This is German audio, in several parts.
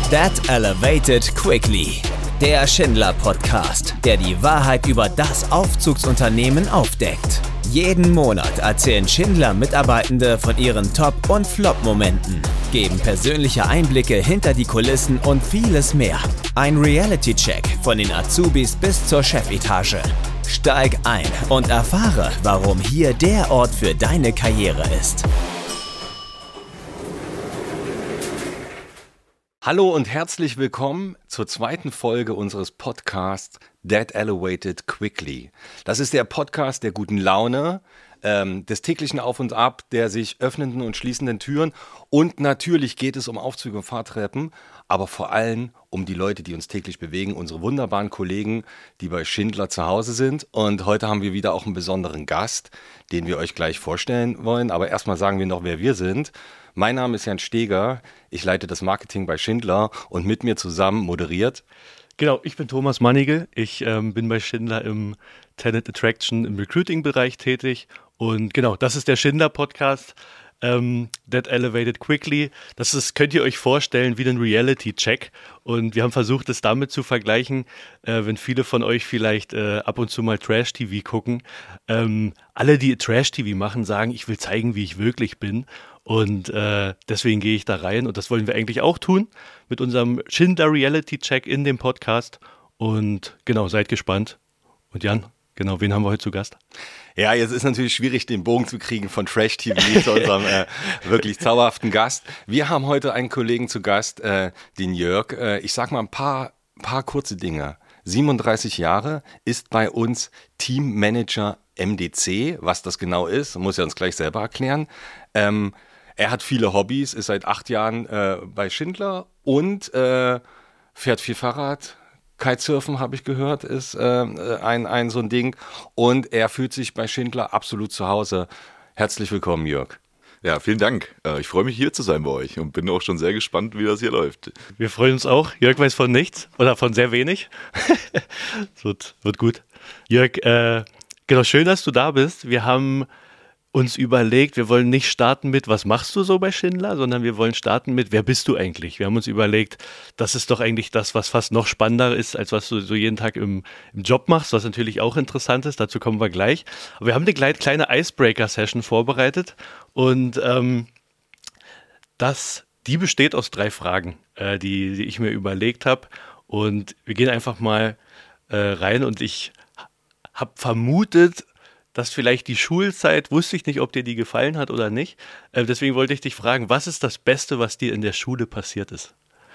That Elevated Quickly. Der Schindler-Podcast, der die Wahrheit über das Aufzugsunternehmen aufdeckt. Jeden Monat erzählen Schindler-Mitarbeitende von ihren Top- und Flop-Momenten, geben persönliche Einblicke hinter die Kulissen und vieles mehr. Ein Reality-Check von den Azubis bis zur Chefetage. Steig ein und erfahre, warum hier der Ort für deine Karriere ist. Hallo und herzlich willkommen zur zweiten Folge unseres Podcasts That Elevated Quickly. Das ist der Podcast der guten Laune, des täglichen Auf und Ab, der sich öffnenden und schließenden Türen, und natürlich geht es um Aufzüge und Fahrtreppen, aber vor allem um die Leute, die uns täglich bewegen, unsere wunderbaren Kollegen, die bei Schindler zu Hause sind. Und heute haben wir wieder auch einen besonderen Gast, den wir euch gleich vorstellen wollen, aber erstmal sagen wir noch, wer wir sind. Mein Name ist Jan Steger, ich leite das Marketing bei Schindler und mit mir zusammen moderiert. Genau, ich bin Thomas Mannigel, ich bin bei Schindler im Talent Attraction im Recruiting-Bereich tätig und genau, das ist der Schindler-Podcast, That Elevated Quickly. Das ist, könnt ihr euch vorstellen, wie ein Reality-Check, und wir haben versucht, es damit zu vergleichen, wenn viele von euch vielleicht ab und zu mal Trash-TV gucken. Alle, die Trash-TV machen, sagen, ich will zeigen, wie ich wirklich bin. Und deswegen gehe ich da rein, und das wollen wir eigentlich auch tun mit unserem Schindler Reality Check in dem Podcast. Und genau, seid gespannt. Und Jan, genau, wen haben wir heute zu Gast? Ja, jetzt ist natürlich schwierig, den Bogen zu kriegen von Trash TV zu unserem wirklich zauberhaften Gast. Wir haben heute einen Kollegen zu Gast, den Jörg. Ich sag mal ein paar kurze Dinge. 37 Jahre, ist bei uns Teammanager MDC. Was das genau ist, muss er uns gleich selber erklären. Er hat viele Hobbys, ist seit 8 Jahren bei Schindler und fährt viel Fahrrad. Kitesurfen, habe ich gehört, ist ein so ein Ding. Und er fühlt sich bei Schindler absolut zu Hause. Herzlich willkommen, Jörg. Ja, vielen Dank. Ich freue mich, hier zu sein bei euch und bin auch schon sehr gespannt, wie das hier läuft. Wir freuen uns auch. Jörg weiß von nichts oder von sehr wenig. wird gut. Jörg, genau, schön, dass du da bist. Wir haben uns überlegt, wir wollen nicht starten mit, was machst du so bei Schindler, sondern wir wollen starten mit, wer bist du eigentlich? Wir haben uns überlegt, das ist doch eigentlich das, was fast noch spannender ist, als was du so jeden Tag im Job machst, was natürlich auch interessant ist, dazu kommen wir gleich. Aber wir haben eine kleine Icebreaker-Session vorbereitet, und die besteht aus 3 Fragen, die ich mir überlegt habe, und wir gehen einfach mal rein, und ich habe vermutet, dass vielleicht die Schulzeit, wusste ich nicht, ob dir die gefallen hat oder nicht. Deswegen wollte ich dich fragen, was ist das Beste, was dir in der Schule passiert ist?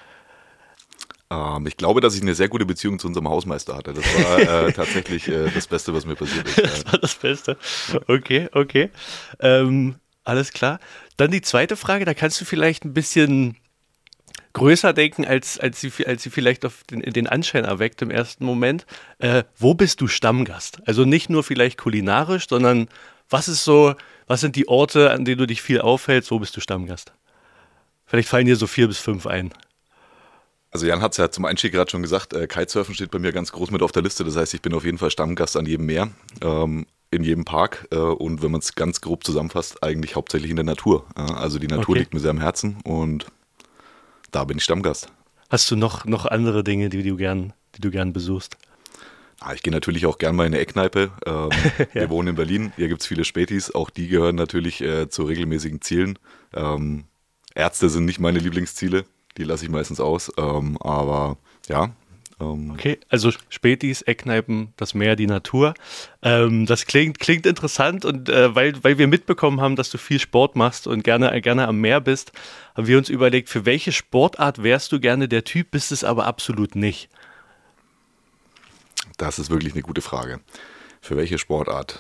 Ich glaube, dass ich eine sehr gute Beziehung zu unserem Hausmeister hatte. Das war tatsächlich das Beste, was mir passiert ist. Das war das Beste. Okay. Alles klar. Dann die zweite Frage, da kannst du vielleicht ein bisschen größer denken, als sie vielleicht auf den Anschein erweckt im ersten Moment. Wo bist du Stammgast? Also nicht nur vielleicht kulinarisch, sondern was sind die Orte, an denen du dich viel aufhältst? Wo bist du Stammgast? Vielleicht fallen dir so 4 bis 5 ein. Also Jan hat es ja zum Einstieg gerade schon gesagt, Kitesurfen steht bei mir ganz groß mit auf der Liste. Das heißt, ich bin auf jeden Fall Stammgast an jedem Meer, in jedem Park, und wenn man es ganz grob zusammenfasst, eigentlich hauptsächlich in der Natur. Also die Natur liegt mir sehr am Herzen, und da bin ich Stammgast. Hast du noch andere Dinge, die du gern besuchst? Ich gehe natürlich auch gern mal in eine Eckkneipe. Ja. Wir wohnen in Berlin, hier gibt es viele Spätis. Auch die gehören natürlich zu regelmäßigen Zielen. Ärzte sind nicht meine Lieblingsziele, die lasse ich meistens aus. Aber ja. Okay, also Spätis, Eckkneipen, das Meer, die Natur. Das klingt interessant, und weil wir mitbekommen haben, dass du viel Sport machst und gerne am Meer bist, haben wir uns überlegt, für welche Sportart wärst du gerne der Typ, bist es aber absolut nicht? Das ist wirklich eine gute Frage. Für welche Sportart?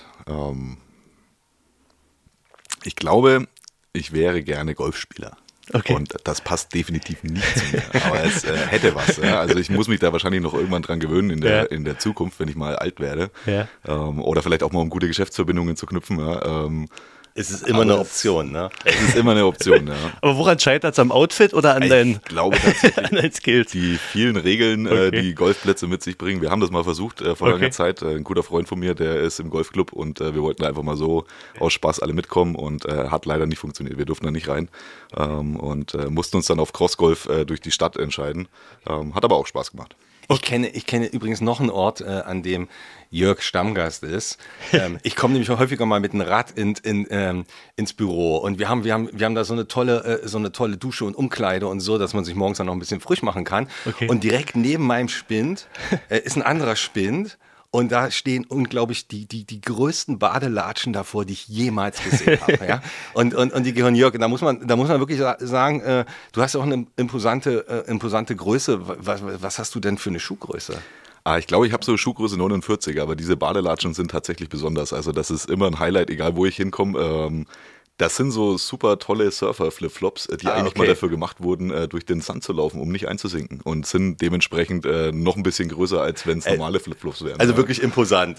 Ich glaube, ich wäre gerne Golfspieler. Okay. Und das passt definitiv nicht zu mir, aber es hätte was. Ja? Also ich muss mich da wahrscheinlich noch irgendwann dran gewöhnen in der Zukunft, wenn ich mal alt werde. Ja. Oder vielleicht auch mal, um gute Geschäftsverbindungen zu knüpfen. Ja? Es ist immer eine Option, ne? Es ist immer eine Option, ja. Aber woran scheitert es? Am Outfit oder an deinen Ich glaube tatsächlich, an deinen Skills? die vielen Regeln, die Golfplätze mit sich bringen. Wir haben das mal versucht vor langer Zeit. Ein guter Freund von mir, der ist im Golfclub und wir wollten einfach mal so aus Spaß alle mitkommen und hat leider nicht funktioniert. Wir durften da nicht rein und mussten uns dann auf Crossgolf durch die Stadt entscheiden. Hat aber auch Spaß gemacht. Ich kenne übrigens noch einen Ort, an dem Jörg Stammgast ist. Ich komme nämlich häufiger mal mit einem Rad ins Büro und wir haben da so eine tolle Dusche und Umkleide und so, dass man sich morgens dann noch ein bisschen frisch machen kann. Okay. Und direkt neben meinem Spind ist ein anderer Spind. Und da stehen unglaublich die größten Badelatschen davor, die ich jemals gesehen habe. Ja? Und die gehören Jörg. Da muss man wirklich sagen, du hast ja auch eine imposante Größe. Was hast du denn für eine Schuhgröße? Ich glaube, ich habe so Schuhgröße 49, aber diese Badelatschen sind tatsächlich besonders. Also das ist immer ein Highlight, egal wo ich hinkomme. Das sind so super tolle Surfer-Flipflops, die eigentlich mal dafür gemacht wurden, durch den Sand zu laufen, um nicht einzusinken. Und sind dementsprechend noch ein bisschen größer, als wenn es normale Flipflops wären. Also wirklich imposant.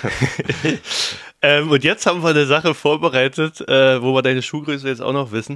Und jetzt haben wir eine Sache vorbereitet, wo wir deine Schuhgröße jetzt auch noch wissen,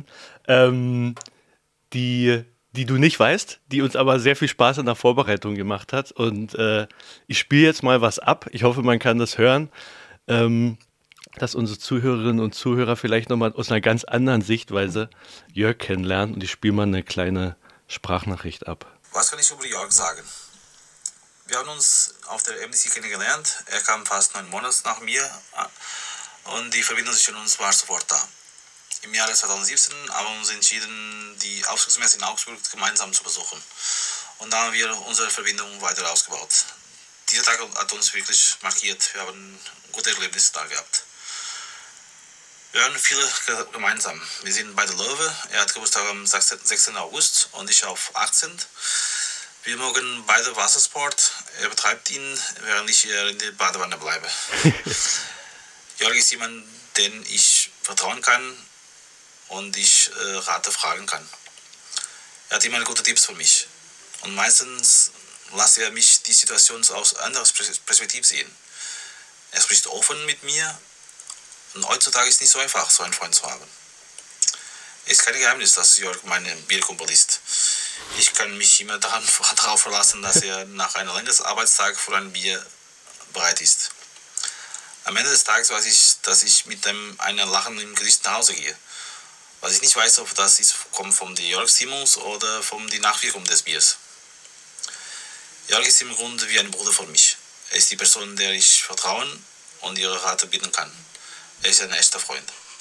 die du nicht weißt, die uns aber sehr viel Spaß in der Vorbereitung gemacht hat. Und ich spiele jetzt mal was ab. Ich hoffe, man kann das hören. Dass unsere Zuhörerinnen und Zuhörer vielleicht nochmal aus einer ganz anderen Sichtweise Jörg kennenlernen. Und ich spiele mal eine kleine Sprachnachricht ab. Was kann ich über Jörg sagen? Wir haben uns auf der MDC kennengelernt. Er kam fast 9 Monate nach mir und die Verbindung zwischen uns war sofort da. Im Jahre 2017 haben wir uns entschieden, die Aufzugsmesse in Augsburg gemeinsam zu besuchen. Und da haben wir unsere Verbindung weiter ausgebaut. Dieser Tag hat uns wirklich markiert. Wir haben gute Erlebnisse da gehabt. Wir haben viele gemeinsam. Wir sind beide Löwe. Er hat Geburtstag am 16. August und ich auf 18. Wir mögen beide Wassersport. Er betreibt ihn, während ich hier in der Badewanne bleibe. Jörg ist jemand, den ich vertrauen kann und ich Rate fragen kann. Er hat immer gute Tipps für mich. Und meistens lässt er mich die Situation aus anderer Perspektive sehen. Er spricht offen mit mir. Und heutzutage ist es nicht so einfach, so einen Freund zu haben. Es ist kein Geheimnis, dass Jörg mein Bierkumpel ist. Ich kann mich immer darauf verlassen, dass er nach einem längeren Arbeitstag für ein Bier bereit ist. Am Ende des Tages weiß ich, dass ich mit einem Lachen im Gesicht nach Hause gehe. Was ich nicht weiß, ob das kommt von der Jörg-Stimmung oder von der Nachwirkung des Biers. Jörg ist im Grunde wie ein Bruder für mich. Er ist die Person, der ich vertrauen und ihre Rate bitten kann. Er ist ein echter Freund.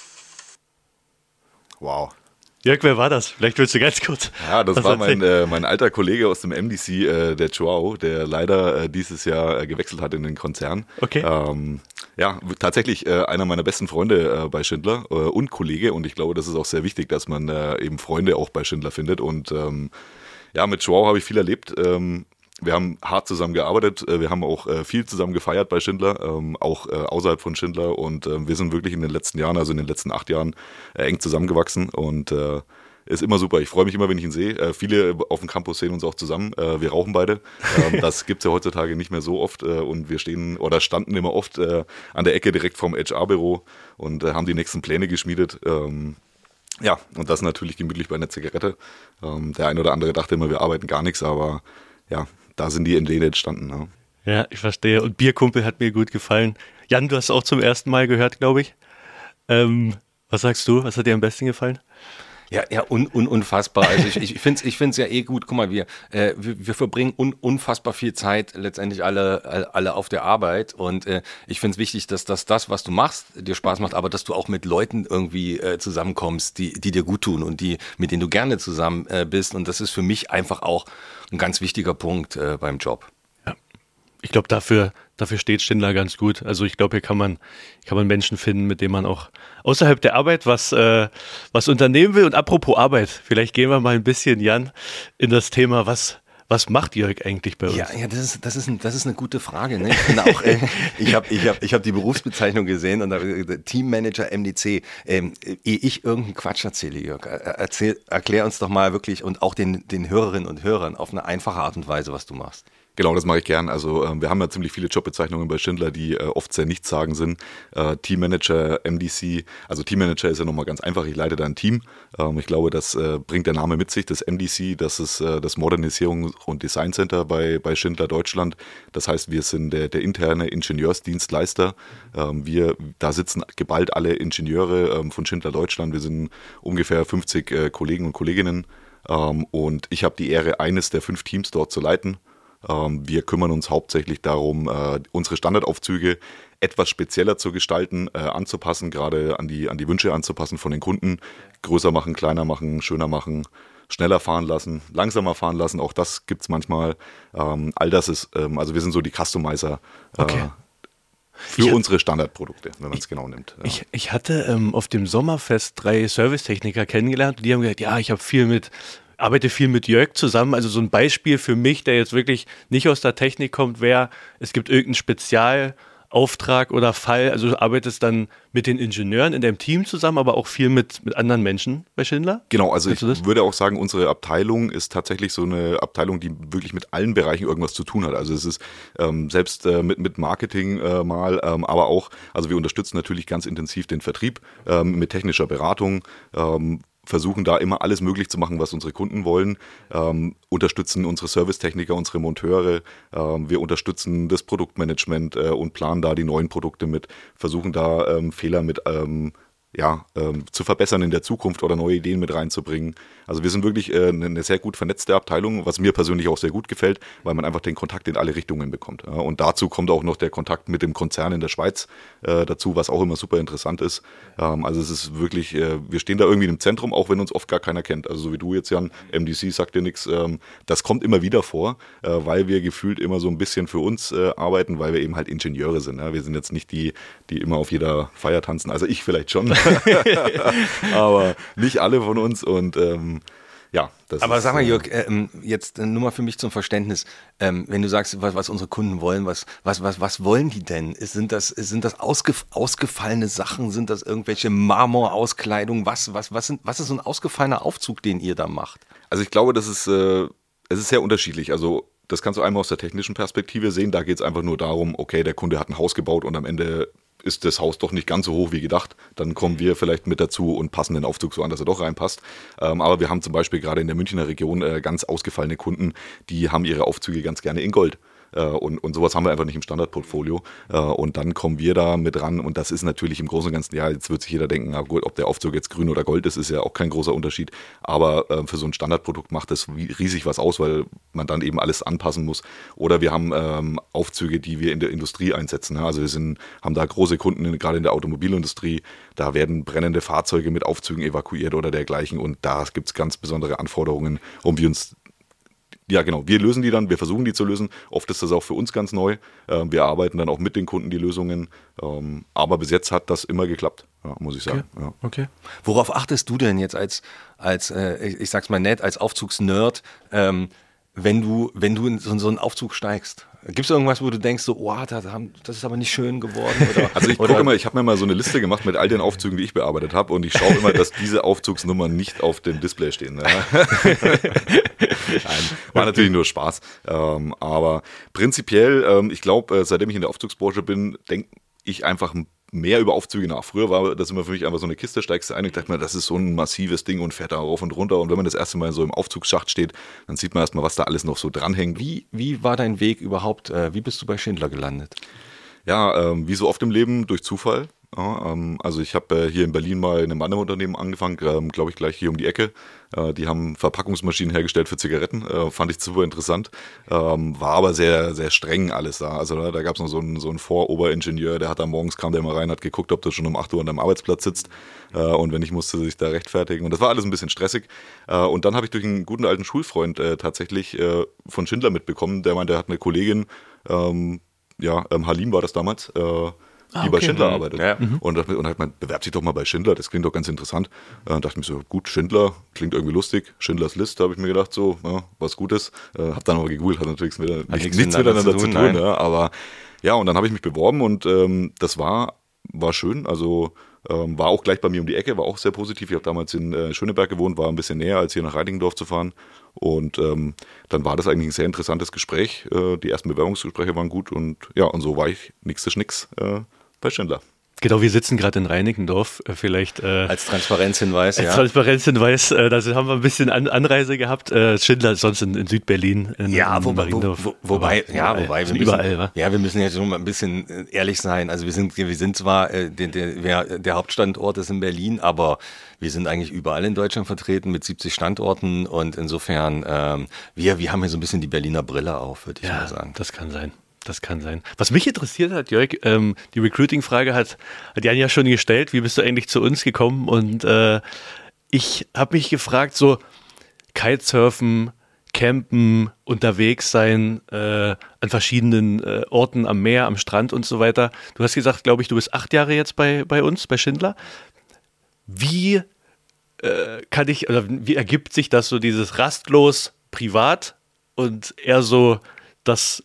Wow. Jörg, wer war das? Vielleicht willst du ganz kurz. Ja, das war mein alter Kollege aus dem MDC, der Joao, der leider dieses Jahr gewechselt hat in den Konzern. Okay. Ja, tatsächlich einer meiner besten Freunde bei Schindler und Kollege. Und ich glaube, das ist auch sehr wichtig, dass man eben Freunde auch bei Schindler findet. Und ja, mit Joao habe ich viel erlebt. Wir haben hart zusammen gearbeitet, wir haben auch viel zusammen gefeiert bei Schindler, auch außerhalb von Schindler und wir sind wirklich in den letzten Jahren, also in den letzten 8 Jahren eng zusammengewachsen und ist immer super. Ich freue mich immer, wenn ich ihn sehe. Viele auf dem Campus sehen uns auch zusammen. Wir rauchen beide. Das gibt es ja heutzutage nicht mehr so oft und wir standen immer oft an der Ecke direkt vom HR-Büro und haben die nächsten Pläne geschmiedet. Ja, und das natürlich gemütlich bei einer Zigarette. Der ein oder andere dachte immer, wir arbeiten gar nichts, aber ja, da sind die Ideen entstanden. Ja. Ja, ich verstehe. Und Bierkumpel hat mir gut gefallen. Jan, du hast auch zum ersten Mal gehört, glaube ich. Was sagst du? Was hat dir am besten gefallen? Ja, unfassbar. Also ich finde es ja gut. Guck mal, wir verbringen unfassbar viel Zeit letztendlich alle auf der Arbeit und ich finde es wichtig, dass das, was du machst, dir Spaß macht, aber dass du auch mit Leuten irgendwie zusammenkommst, die dir gut tun und mit denen du gerne zusammen bist und das ist für mich einfach auch ein ganz wichtiger Punkt beim Job. Ja, ich glaube, dafür steht Schindler ganz gut. Also ich glaube, hier kann man Menschen finden, mit denen man auch außerhalb der Arbeit was unternehmen will. Und apropos Arbeit, vielleicht gehen wir mal ein bisschen, Jan, in das Thema, was macht Jörg eigentlich bei uns? Ja, das ist eine gute Frage. Ne? Ich hab die Berufsbezeichnung gesehen und da Teammanager MDC. Ehe ich irgendeinen Quatsch erzähle, Jörg, erklär uns doch mal wirklich und auch den Hörerinnen und Hörern auf eine einfache Art und Weise, was du machst. Genau, das mache ich gern. Also wir haben ja ziemlich viele Jobbezeichnungen bei Schindler, die oft sehr nichtssagend sind. Teammanager, MDC, also Teammanager ist ja nochmal ganz einfach, ich leite da ein Team. Ich glaube, das bringt der Name mit sich, das MDC, das ist das Modernisierungs- und Design Center bei Schindler Deutschland. Das heißt, wir sind der interne Ingenieursdienstleister. Da sitzen geballt alle Ingenieure von Schindler Deutschland. Wir sind ungefähr 50 Kollegen und Kolleginnen. Und ich habe die Ehre, eines der 5 Teams dort zu leiten. Wir kümmern uns hauptsächlich darum, unsere Standardaufzüge etwas spezieller zu gestalten, anzupassen, gerade an die Wünsche anzupassen von den Kunden. Größer machen, kleiner machen, schöner machen, schneller fahren lassen, langsamer fahren lassen. Auch das gibt es manchmal. All das ist, also wir sind so die Customizer für unsere Standardprodukte, wenn man es genau nimmt. Ja. Ich hatte auf dem Sommerfest 3 Servicetechniker kennengelernt und die haben gesagt, ja, ich arbeite viel mit Jörg zusammen. Also so ein Beispiel für mich, der jetzt wirklich nicht aus der Technik kommt, wäre, es gibt irgendeinen Spezialauftrag oder Fall, also du arbeitest dann mit den Ingenieuren in deinem Team zusammen, aber auch viel mit anderen Menschen bei Schindler? Genau, also ich würde auch sagen, unsere Abteilung ist tatsächlich so eine Abteilung, die wirklich mit allen Bereichen irgendwas zu tun hat. Also es ist selbst mit Marketing aber auch, also wir unterstützen natürlich ganz intensiv den Vertrieb mit technischer Beratung, versuchen da immer alles möglich zu machen, was unsere Kunden wollen, unterstützen unsere Servicetechniker, unsere Monteure, wir unterstützen das Produktmanagement und planen da die neuen Produkte mit, versuchen da Fehler mit zu verbessern in der Zukunft oder neue Ideen mit reinzubringen. Also wir sind wirklich eine sehr gut vernetzte Abteilung, was mir persönlich auch sehr gut gefällt, weil man einfach den Kontakt in alle Richtungen bekommt. Ja. Und dazu kommt auch noch der Kontakt mit dem Konzern in der Schweiz dazu, was auch immer super interessant ist. Also es ist wirklich, wir stehen da irgendwie im Zentrum, auch wenn uns oft gar keiner kennt. Also so wie du jetzt, Jan, MDC sagt dir nichts. Das kommt immer wieder vor, weil wir gefühlt immer so ein bisschen für uns arbeiten, weil wir eben halt Ingenieure sind. Ja. Wir sind jetzt nicht die immer auf jeder Feier tanzen. Also ich vielleicht schon. Aber nicht alle von uns und das aber ist, sag mal, Jörg, jetzt nur mal für mich zum Verständnis, wenn du sagst, was unsere Kunden wollen, was wollen die denn? Sind das ausgefallene Sachen? Sind das irgendwelche Marmorauskleidungen? Was ist so ein ausgefallener Aufzug, den ihr da macht? Also ich glaube, es ist sehr unterschiedlich. Also das kannst du einmal aus der technischen Perspektive sehen. Da geht es einfach nur darum, okay, der Kunde hat ein Haus gebaut und am Ende ist das Haus doch nicht ganz so hoch wie gedacht, dann kommen wir vielleicht mit dazu und passen den Aufzug so an, dass er doch reinpasst. Aber wir haben zum Beispiel gerade in der Münchner Region ganz ausgefallene Kunden, die haben ihre Aufzüge ganz gerne in Gold. Und sowas haben wir einfach nicht im Standardportfolio. Und dann kommen wir da mit ran. Und das ist natürlich im Großen und Ganzen, ja, jetzt wird sich jeder denken, na gut, ob der Aufzug jetzt grün oder gold ist ja auch kein großer Unterschied. Aber für so ein Standardprodukt macht das riesig was aus, weil man dann eben alles anpassen muss. Oder wir haben Aufzüge, die wir in der Industrie einsetzen. Also wir haben da große Kunden, gerade in der Automobilindustrie. Da werden brennende Fahrzeuge mit Aufzügen evakuiert oder dergleichen. Und da gibt es ganz besondere Anforderungen, wir lösen die dann, wir versuchen die zu lösen. Oft ist das auch für uns ganz neu. Wir arbeiten dann auch mit den Kunden die Lösungen. Aber bis jetzt hat das immer geklappt, muss ich sagen. Okay. Ja. Okay. Worauf achtest du denn jetzt als ich sag's mal nett, als Aufzugsnerd, wenn du in so einen Aufzug steigst? Gibt es irgendwas, wo du denkst, das ist aber nicht schön geworden? Oder, also ich habe mir mal so eine Liste gemacht mit all den Aufzügen, die ich bearbeitet habe und ich schaue immer, dass diese Aufzugsnummern nicht auf dem Display stehen. Ja. Nein, war natürlich nur Spaß. Aber prinzipiell, ich glaube, seitdem ich in der Aufzugsbranche bin, denke ich einfach mehr über Aufzüge nach. Früher war das immer für mich einfach so eine Kiste, steigst du ein und dachte mir, das ist so ein massives Ding und fährt da rauf und runter. Und wenn man das erste Mal so im Aufzugsschacht steht, dann sieht man erstmal, was da alles noch so dranhängt. Wie war dein Weg überhaupt? Wie bist du bei Schindler gelandet? Ja, wie so oft im Leben, durch Zufall. Ja, also ich habe hier in Berlin mal in einem anderen Unternehmen angefangen, glaube ich gleich hier um die Ecke. Die haben Verpackungsmaschinen hergestellt für Zigaretten, fand ich super interessant. War aber sehr, sehr streng alles da. Also da gab es noch so einen Voroberiningenieur, der hat da morgens, kam der mal rein, hat geguckt, ob du schon um 8 Uhr an deinem Arbeitsplatz sitzt. Und wenn nicht, musste sich da rechtfertigen. Und das war alles ein bisschen stressig. Und dann habe ich durch einen guten alten Schulfreund tatsächlich von Schindler mitbekommen, der meinte, der hat eine Kollegin, Halim war das damals, die bei Schindler arbeitet. Ja. Und hat man, bewerbt sich doch mal bei Schindler, das klingt doch ganz interessant. Dachte ich mir so, gut, Schindler, klingt irgendwie lustig. Schindlers List, habe ich mir gedacht, so, ja, was Gutes. Hab dann aber gegoogelt, hat natürlich nichts miteinander zu tun. Ja, aber ja, und dann habe ich mich beworben und das war schön. Also War auch gleich bei mir um die Ecke, war auch sehr positiv. Ich habe damals in Schöneberg gewohnt, war ein bisschen näher, als hier nach Reinickendorf zu fahren. Und dann war das eigentlich ein sehr interessantes Gespräch. Die ersten Bewerbungsgespräche waren gut und so war ich nix bei Schindler. Genau, wir sitzen gerade in Reinickendorf, vielleicht als Transparenzhinweis, als Transparenzhinweis, da haben wir ein bisschen Anreise gehabt. Schindler ist sonst in Südberlin. Wobei wir müssen, überall, wa? Ja, wir müssen jetzt schon mal ein bisschen ehrlich sein. Also wir sind zwar, der Hauptstandort ist in Berlin, aber wir sind eigentlich überall in Deutschland vertreten mit 70 Standorten und insofern, wir haben hier so ein bisschen die Berliner Brille auf, würde ich mal sagen. Das kann sein. Das kann sein. Was mich interessiert hat, Jörg, die Recruiting-Frage hat Jan ja schon gestellt. Wie bist du eigentlich zu uns gekommen? Und ich habe mich gefragt, so Kitesurfen, Campen, unterwegs sein, an verschiedenen Orten am Meer, am Strand und so weiter. Du hast gesagt, glaube ich, du bist 8 Jahre jetzt bei uns, bei Schindler. Wie wie ergibt sich das so, dieses rastlos privat und eher so das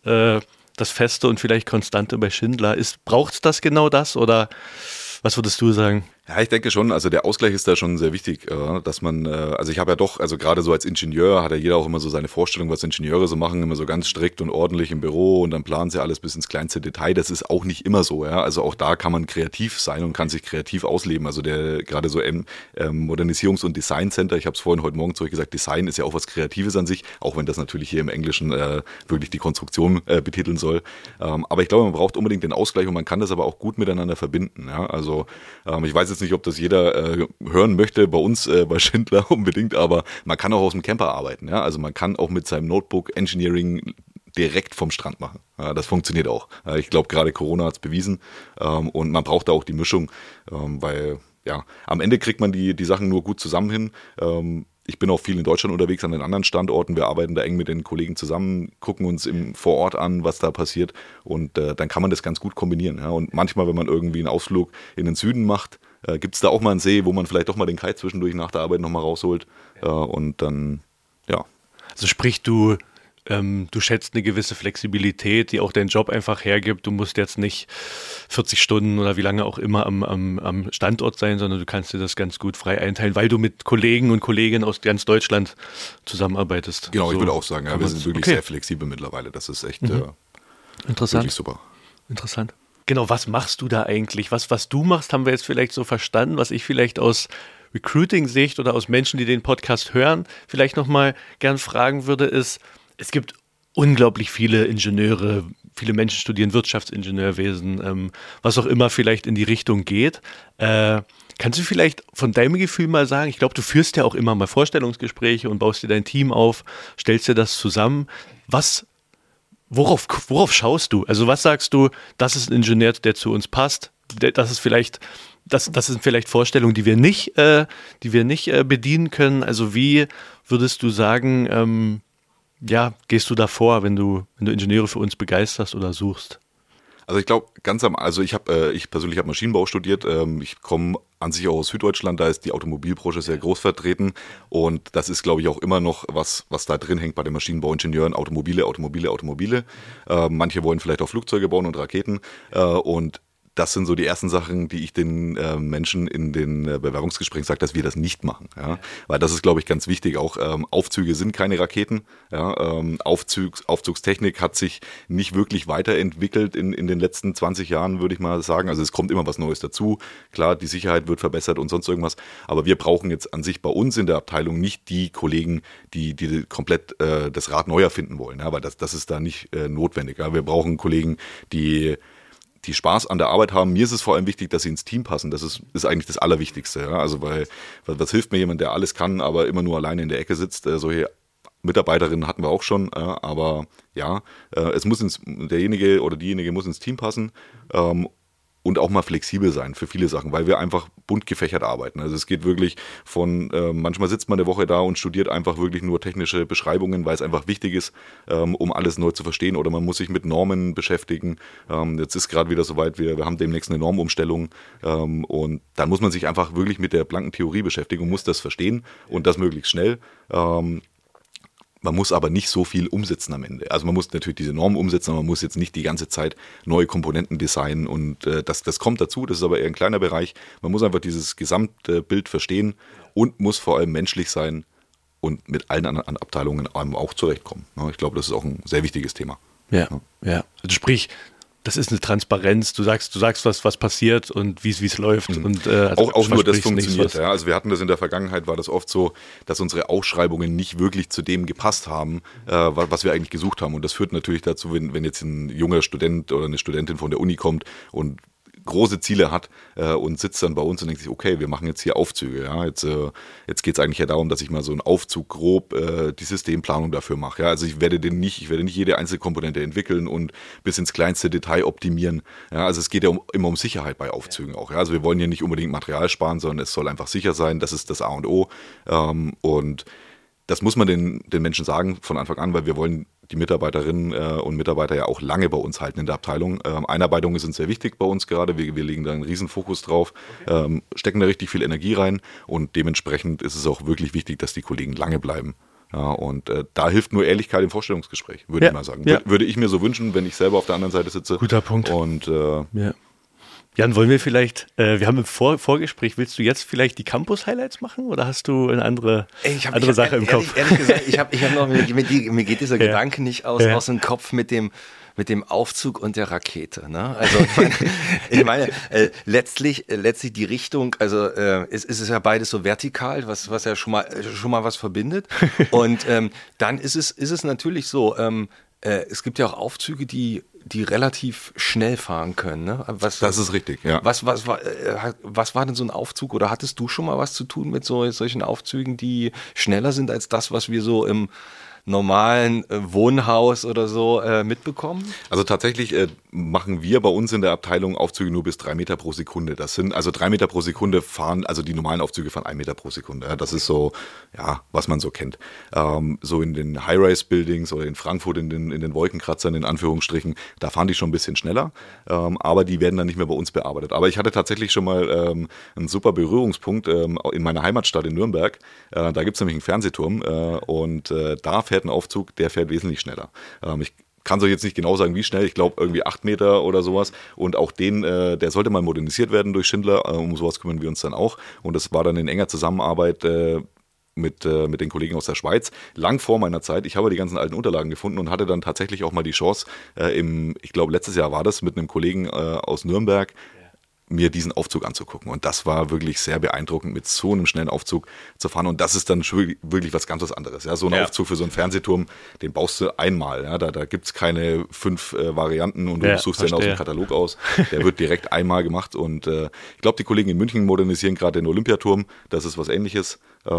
Feste und vielleicht Konstante bei Schindler braucht es das genau das oder was würdest du sagen? Ja, ich denke schon, also der Ausgleich ist da schon sehr wichtig, dass man, also ich habe ja doch, also gerade so als Ingenieur hat ja jeder auch immer so seine Vorstellung, was Ingenieure so machen, immer so ganz strikt und ordentlich im Büro und dann planen sie alles bis ins kleinste Detail. Das ist auch nicht immer so, ja. Also auch da kann man kreativ sein und kann sich kreativ ausleben. Also gerade so Modernisierungs- und Design Center, ich habe es vorhin heute Morgen zu euch gesagt, Design ist ja auch was Kreatives an sich, auch wenn das natürlich hier im Englischen wirklich die Konstruktion betiteln soll. Aber ich glaube, man braucht unbedingt den Ausgleich und man kann das aber auch gut miteinander verbinden, ja. Also ich weiß jetzt nicht, ob das jeder hören möchte bei uns, bei Schindler unbedingt, aber man kann auch aus dem Camper arbeiten. Ja? Also man kann auch mit seinem Notebook Engineering direkt vom Strand machen. Ja, das funktioniert auch. Ich glaube, gerade Corona hat es bewiesen und man braucht da auch die Mischung, weil am Ende kriegt man die Sachen nur gut zusammen hin. Ich bin auch viel in Deutschland unterwegs an den anderen Standorten. Wir arbeiten da eng mit den Kollegen zusammen, gucken uns vor Ort an, was da passiert und dann kann man das ganz gut kombinieren. Ja? Und manchmal, wenn man irgendwie einen Ausflug in den Süden macht, gibt es da auch mal einen See, wo man vielleicht doch mal den Kite zwischendurch nach der Arbeit nochmal rausholt und dann, ja. Also sprich, du schätzt eine gewisse Flexibilität, die auch dein Job einfach hergibt. Du musst jetzt nicht 40 Stunden oder wie lange auch immer am Standort sein, sondern du kannst dir das ganz gut frei einteilen, weil du mit Kollegen und Kolleginnen aus ganz Deutschland zusammenarbeitest. Genau, so ich würde auch sagen, wir sind wirklich sehr flexibel mittlerweile. Das ist echt interessant. Wirklich super. Interessant. Genau, was machst du da eigentlich? Was du machst, haben wir jetzt vielleicht so verstanden, was ich vielleicht aus Recruiting-Sicht oder aus Menschen, die den Podcast hören, vielleicht nochmal gern fragen würde, ist, es gibt unglaublich viele Ingenieure, viele Menschen studieren Wirtschaftsingenieurwesen, was auch immer vielleicht in die Richtung geht. Kannst du vielleicht von deinem Gefühl mal sagen, ich glaube, du führst ja auch immer mal Vorstellungsgespräche und baust dir dein Team auf, stellst dir das zusammen. Worauf schaust du? Also was sagst du, das ist ein Ingenieur, der zu uns passt? Das sind vielleicht Vorstellungen, die wir nicht bedienen können. Also wie würdest du sagen, gehst du da vor, wenn du Ingenieure für uns begeisterst oder suchst? Also ich glaube, ich persönlich habe Maschinenbau studiert. Ich komme an sich auch aus Süddeutschland, da ist die Automobilbranche sehr groß vertreten und das ist, glaube ich, auch immer noch was da drin hängt bei den Maschinenbauingenieuren. Automobile. Manche wollen vielleicht auch Flugzeuge bauen und Raketen und das sind so die ersten Sachen, die ich den Menschen in den Bewerbungsgesprächen sage, dass wir das nicht machen. Ja? Weil das ist, glaube ich, ganz wichtig. Auch Aufzüge sind keine Raketen. Ja? Aufzugstechnik hat sich nicht wirklich weiterentwickelt in den letzten 20 Jahren, würde ich mal sagen. Also es kommt immer was Neues dazu. Klar, die Sicherheit wird verbessert und sonst irgendwas. Aber wir brauchen jetzt an sich bei uns in der Abteilung nicht die Kollegen, die komplett das Rad neu erfinden wollen. Ja? Weil das ist da nicht notwendig. Ja? Wir brauchen Kollegen, die Spaß an der Arbeit haben. Mir ist es vor allem wichtig, dass sie ins Team passen. Das ist eigentlich das Allerwichtigste. Ja? Also weil was hilft mir jemand, der alles kann, aber immer nur alleine in der Ecke sitzt? Solche Mitarbeiterinnen hatten wir auch schon, aber es muss derjenige oder diejenige muss ins Team passen und auch mal flexibel sein für viele Sachen, weil wir einfach bunt gefächert arbeiten. Also es geht wirklich von, manchmal sitzt man eine Woche da und studiert einfach wirklich nur technische Beschreibungen, weil es einfach wichtig ist, um alles neu zu verstehen, oder man muss sich mit Normen beschäftigen. Jetzt ist gerade wieder soweit, wir haben demnächst eine Normumstellung und dann muss man sich einfach wirklich mit der blanken Theorie beschäftigen und muss das verstehen und das möglichst schnell. Man muss aber nicht so viel umsetzen am Ende. Also man muss natürlich diese Normen umsetzen, aber man muss jetzt nicht die ganze Zeit neue Komponenten designen und das kommt dazu, das ist aber eher ein kleiner Bereich. Man muss einfach dieses Gesamtbild verstehen und muss vor allem menschlich sein und mit allen anderen Abteilungen auch zurechtkommen. Ich glaube, das ist auch ein sehr wichtiges Thema. Ja. Also sprich, das ist eine Transparenz. Du sagst was passiert und wie es läuft. Und, also auch nur das funktioniert. Ja. Also wir hatten das in der Vergangenheit, war das oft so, dass unsere Ausschreibungen nicht wirklich zu dem gepasst haben, was wir eigentlich gesucht haben. Und das führt natürlich dazu, wenn jetzt ein junger Student oder eine Studentin von der Uni kommt und große Ziele hat und sitzt dann bei uns und denkt sich, okay, wir machen jetzt hier Aufzüge. Ja? Jetzt geht es eigentlich ja darum, dass ich mal so einen Aufzug grob die Systemplanung dafür mache. Ja? Also ich werde nicht jede einzelne Komponente entwickeln und bis ins kleinste Detail optimieren. Ja? Also es geht ja immer um Sicherheit bei Aufzügen auch. Ja? Also wir wollen hier nicht unbedingt Material sparen, sondern es soll einfach sicher sein. Das ist das A und O. Und das muss man den Menschen sagen von Anfang an, weil wir wollen die Mitarbeiterinnen und Mitarbeiter ja auch lange bei uns halten in der Abteilung. Einarbeitung ist uns sehr wichtig bei uns gerade. Wir legen da einen riesen Fokus drauf, stecken da richtig viel Energie rein und dementsprechend ist es auch wirklich wichtig, dass die Kollegen lange bleiben. Ja, und da hilft nur Ehrlichkeit im Vorstellungsgespräch, würde ich mal sagen. Ja. Würde ich mir so wünschen, wenn ich selber auf der anderen Seite sitze. Guter Punkt. Und Jan, wollen wir vielleicht, wir haben im Vorgespräch, willst du jetzt vielleicht die Campus-Highlights machen oder hast du eine andere Sache im Kopf? Ehrlich gesagt, ich hab noch, mir geht dieser Gedanke nicht aus dem Kopf mit dem Aufzug und der Rakete. Ne? Also ich meine letztlich die Richtung, also es ist ja beides so vertikal, was ja schon mal was verbindet. Und dann ist es natürlich so, es gibt ja auch Aufzüge, die relativ schnell fahren können. Ne? Das ist richtig, ja. Was war denn so ein Aufzug oder hattest du schon mal was zu tun mit solchen Aufzügen, die schneller sind als das, was wir so im normalen Wohnhaus oder so mitbekommen? Also tatsächlich machen wir bei uns in der Abteilung Aufzüge nur bis 3 Meter pro Sekunde. Das sind also 3 Meter pro Sekunde fahren, also die normalen Aufzüge fahren 1 Meter pro Sekunde. Das ist so, ja, was man so kennt. So in den High-Rise-Buildings oder in Frankfurt in den Wolkenkratzern in Anführungsstrichen, da fahren die schon ein bisschen schneller, aber die werden dann nicht mehr bei uns bearbeitet. Aber ich hatte tatsächlich schon mal einen super Berührungspunkt in meiner Heimatstadt in Nürnberg. Da gibt es nämlich einen Fernsehturm und da fährt ein Aufzug, der fährt wesentlich schneller. Ich kann so jetzt nicht genau sagen, wie schnell, ich glaube irgendwie 8 Meter oder sowas und auch der sollte mal modernisiert werden durch Schindler, um sowas kümmern wir uns dann auch und das war dann in enger Zusammenarbeit mit den Kollegen aus der Schweiz, lang vor meiner Zeit. Ich habe die ganzen alten Unterlagen gefunden und hatte dann tatsächlich auch mal die Chance, ich glaube letztes Jahr war das, mit einem Kollegen aus Nürnberg, mir diesen Aufzug anzugucken. Und das war wirklich sehr beeindruckend, mit so einem schnellen Aufzug zu fahren. Und das ist dann wirklich was ganz anderes. Ja, so ein Aufzug für so einen Fernsehturm, den baust du einmal. Ja, da gibt es keine 5 Varianten und du suchst den aus dem Katalog aus. Der wird direkt einmal gemacht. Und ich glaube, die Kollegen in München modernisieren gerade den Olympiaturm. Das ist was Ähnliches.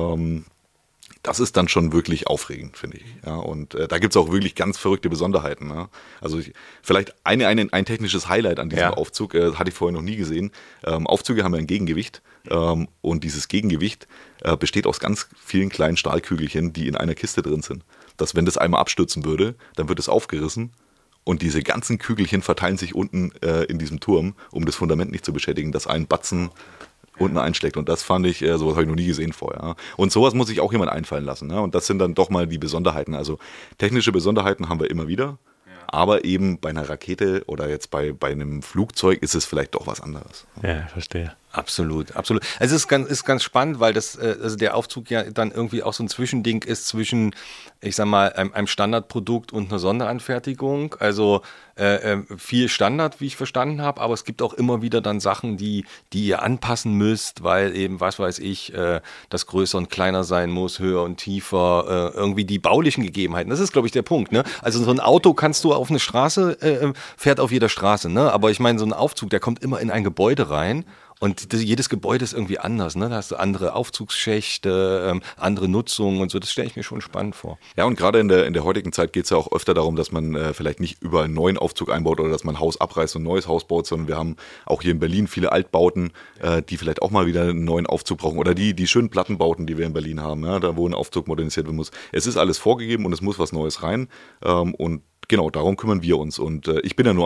Das ist dann schon wirklich aufregend, finde ich. Ja, und da gibt es auch wirklich ganz verrückte Besonderheiten. Ja. Also vielleicht ein technisches Highlight an diesem Aufzug, hatte ich vorher noch nie gesehen. Aufzüge haben ja ein Gegengewicht und dieses Gegengewicht besteht aus ganz vielen kleinen Stahlkügelchen, die in einer Kiste drin sind. Dass wenn das einmal abstürzen würde, dann wird es aufgerissen und diese ganzen Kügelchen verteilen sich unten in diesem Turm, um das Fundament nicht zu beschädigen, dass ein Batzen unten einschlägt. Und das fand ich, sowas habe ich noch nie gesehen vorher. Und sowas muss sich auch jemand einfallen lassen. Ja? Und das sind dann doch mal die Besonderheiten. Also technische Besonderheiten haben wir immer wieder. Aber eben bei einer Rakete oder jetzt bei einem Flugzeug ist es vielleicht doch was anderes. Ja, verstehe. Absolut, absolut. Also es ist ganz spannend, weil also der Aufzug ja dann irgendwie auch so ein Zwischending ist zwischen, ich sag mal, einem Standardprodukt und einer Sonderanfertigung. Also viel Standard, wie ich verstanden habe, aber es gibt auch immer wieder dann Sachen, die ihr anpassen müsst, weil eben, was weiß ich, das größer und kleiner sein muss, höher und tiefer, irgendwie die baulichen Gegebenheiten. Das ist, glaube ich, der Punkt. Ne? Also so ein Auto kannst du auf eine Straße, fährt auf jeder Straße, ne? Aber ich meine, so ein Aufzug, der kommt immer in ein Gebäude rein. Und jedes Gebäude ist irgendwie anders, ne? Da hast du andere Aufzugsschächte, andere Nutzungen und so. Das stelle ich mir schon spannend vor. Ja, und gerade in der heutigen Zeit geht es ja auch öfter darum, dass man vielleicht nicht überall einen neuen Aufzug einbaut oder dass man ein Haus abreißt und ein neues Haus baut, sondern wir haben auch hier in Berlin viele Altbauten, die vielleicht auch mal wieder einen neuen Aufzug brauchen. Oder die schönen Plattenbauten, die wir in Berlin haben, ja? Da wo ein Aufzug modernisiert werden muss. Es ist alles vorgegeben und es muss was Neues rein. Und genau, darum kümmern wir uns. Und ich bin ja nur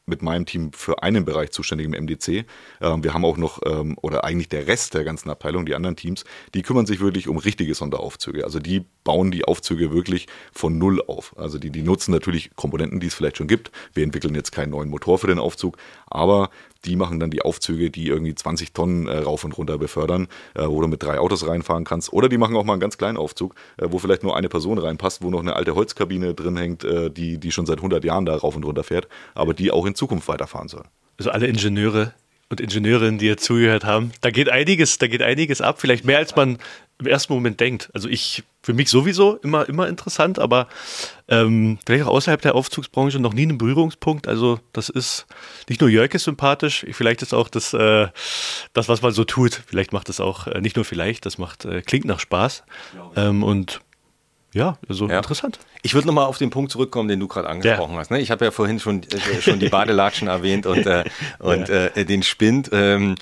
mit meinem Team für einen Bereich zuständig im MDC. Wir haben auch noch, oder eigentlich der Rest der ganzen Abteilung, die anderen Teams, die kümmern sich wirklich um richtige Sonderaufzüge. Also die bauen die Aufzüge wirklich von null auf. Also die nutzen natürlich Komponenten, die es vielleicht schon gibt. Wir entwickeln jetzt keinen neuen Motor für den Aufzug, aber die machen dann die Aufzüge, die irgendwie 20 Tonnen rauf und runter befördern, wo du mit 3 Autos reinfahren kannst. Oder die machen auch mal einen ganz kleinen Aufzug, wo vielleicht nur eine Person reinpasst, wo noch eine alte Holzkabine drin hängt, die schon seit 100 Jahren da rauf und runter fährt, aber die auch in Zukunft weiterfahren soll. Also alle Ingenieure und Ingenieurinnen, die jetzt zugehört haben, da geht einiges ab, vielleicht mehr als man im ersten Moment denkt. Also für mich sowieso immer interessant, aber vielleicht auch außerhalb der Aufzugsbranche noch nie ein Berührungspunkt. Also das ist nicht nur Jörg ist sympathisch, vielleicht ist auch das, was man so tut. Vielleicht macht es auch, nicht nur vielleicht, das klingt nach Spaß. Und ja, also interessant. Ich würde nochmal auf den Punkt zurückkommen, den du gerade angesprochen hast. Ne? Ich habe ja vorhin schon die Badelatschen erwähnt und den Spind.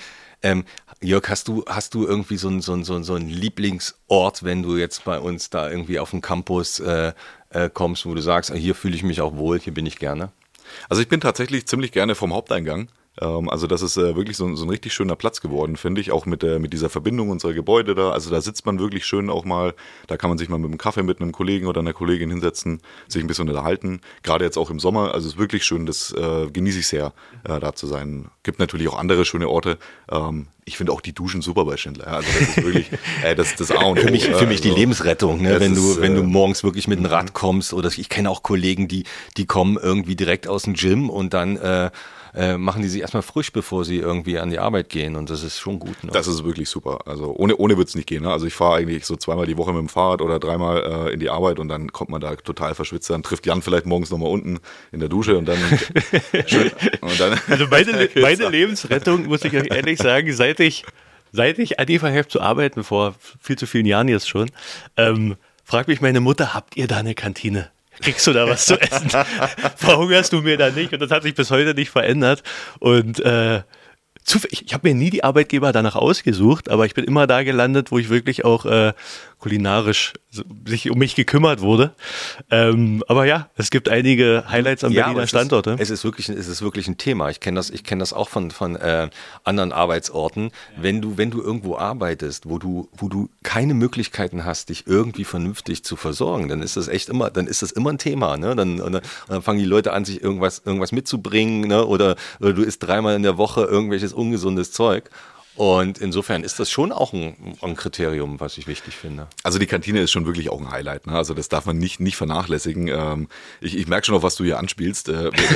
Jörg, hast du irgendwie so einen Lieblingsort, wenn du jetzt bei uns da irgendwie auf den Campus kommst, wo du sagst, hier fühle ich mich auch wohl, hier bin ich gerne? Also ich bin tatsächlich ziemlich gerne vom Haupteingang. Also das ist wirklich so ein richtig schöner Platz geworden, finde ich, auch mit dieser Verbindung unserer Gebäude da. Also da sitzt man wirklich schön auch mal, da kann man sich mal mit einem Kaffee mit einem Kollegen oder einer Kollegin hinsetzen, sich ein bisschen unterhalten. Gerade jetzt auch im Sommer, also es ist wirklich schön, das genieße ich sehr, da zu sein. Gibt natürlich auch andere schöne Orte. Ich finde auch die Duschen super bei Schindler. Also das ist wirklich das A und O. Für mich die Lebensrettung, ne? Wenn du morgens wirklich mit dem Rad kommst, oder ich kenne auch Kollegen, die kommen irgendwie direkt aus dem Gym und dann machen die sich erstmal frisch, bevor sie irgendwie an die Arbeit gehen, und das ist schon gut. Ne? Das ist wirklich super. Also ohne wird es nicht gehen. Ne? Also ich fahre eigentlich so 2-mal die Woche mit dem Fahrrad oder 3-mal in die Arbeit, und dann kommt man da total verschwitzt. Dann trifft Jan vielleicht morgens nochmal unten in der Dusche und dann schön. Und dann also meine Lebensrettung, muss ich euch ehrlich sagen, seit ich angefangen habe zu arbeiten, vor viel zu vielen Jahren jetzt schon, fragt mich meine Mutter, habt ihr da eine Kantine? Kriegst du da was zu essen? Verhungerst du mir da nicht? Und das hat sich bis heute nicht verändert. Und ich habe mir nie die Arbeitgeber danach ausgesucht, aber ich bin immer da gelandet, wo ich wirklich auch kulinarisch sich um mich gekümmert wurde. Aber ja, es gibt einige Highlights am Berliner Standort. Es ist wirklich ein Thema. Ich kenne das auch von anderen Arbeitsorten. Ja. Wenn du irgendwo arbeitest, wo du keine Möglichkeiten hast, dich irgendwie vernünftig zu versorgen, dann ist das immer ein Thema. Ne? Dann fangen die Leute an, sich irgendwas mitzubringen, ne? Oder du isst 3-mal in der Woche irgendwelches ungesundes Zeug. Und insofern ist das schon auch ein Kriterium, was ich wichtig finde. Also die Kantine ist schon wirklich auch ein Highlight. Ne? Also das darf man nicht vernachlässigen. Ich merke schon noch, was du hier anspielst.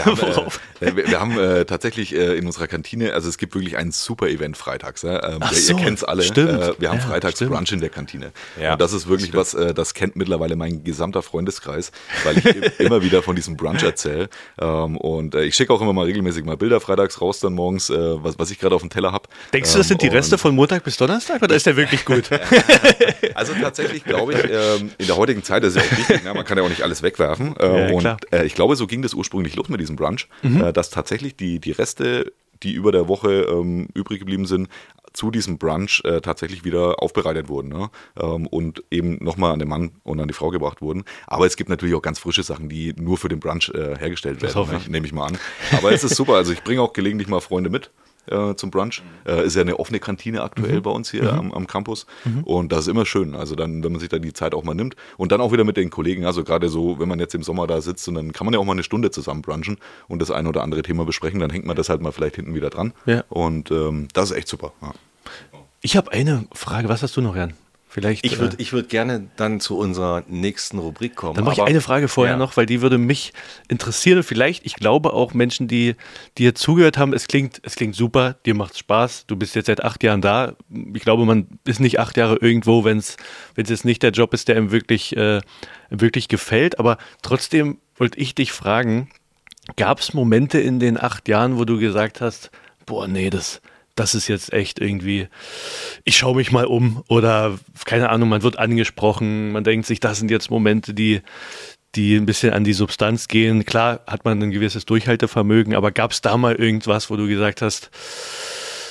Wir haben tatsächlich in unserer Kantine, also es gibt wirklich ein super Event freitags. Ihr kennt es alle. Stimmt. Wir haben freitags Brunch in der Kantine. Ja, und das ist wirklich was, das kennt mittlerweile mein gesamter Freundeskreis, weil ich immer wieder von diesem Brunch erzähle. Und ich schicke auch immer mal regelmäßig mal Bilder freitags raus dann morgens, was ich gerade auf dem Teller habe. Denkst du, das sind die Reste von Montag bis Donnerstag, oder ist der wirklich gut? Also tatsächlich glaube ich, in der heutigen Zeit ist es ja auch wichtig, man kann ja auch nicht alles wegwerfen. Ich glaube, so ging das ursprünglich los mit diesem Brunch, dass tatsächlich die Reste, die über der Woche übrig geblieben sind, zu diesem Brunch tatsächlich wieder aufbereitet wurden, ne? Und eben nochmal an den Mann und an die Frau gebracht wurden. Aber es gibt natürlich auch ganz frische Sachen, die nur für den Brunch hergestellt werden, ne? Nehme ich mal an. Aber es ist super, also ich bringe auch gelegentlich mal Freunde mit zum Brunch. Ist ja eine offene Kantine aktuell bei uns hier am Campus. Und das ist immer schön. Also dann, wenn man sich da die Zeit auch mal nimmt und dann auch wieder mit den Kollegen, also gerade so, wenn man jetzt im Sommer da sitzt, und dann kann man ja auch mal eine Stunde zusammen brunchen und das eine oder andere Thema besprechen, dann hängt man das halt mal vielleicht hinten wieder dran. Ja. Und das ist echt super. Ja. Ich habe eine Frage. Was hast du noch, Jan? Vielleicht, ich würd gerne dann zu unserer nächsten Rubrik kommen. Dann mache ich eine Frage vorher noch, weil die würde mich interessieren. Und vielleicht, ich glaube auch Menschen, die dir zugehört haben, es klingt super, dir macht Spaß, du bist jetzt seit 8 Jahren da. Ich glaube, man ist nicht 8 Jahre irgendwo, wenn es jetzt nicht der Job ist, der ihm wirklich gefällt. Aber trotzdem wollte ich dich fragen, gab es Momente in den 8 Jahren, wo du gesagt hast, boah, nee, das ist jetzt echt irgendwie, ich schaue mich mal um, oder keine Ahnung, man wird angesprochen, man denkt sich, das sind jetzt Momente, die ein bisschen an die Substanz gehen. Klar hat man ein gewisses Durchhaltevermögen, aber gab es da mal irgendwas, wo du gesagt hast,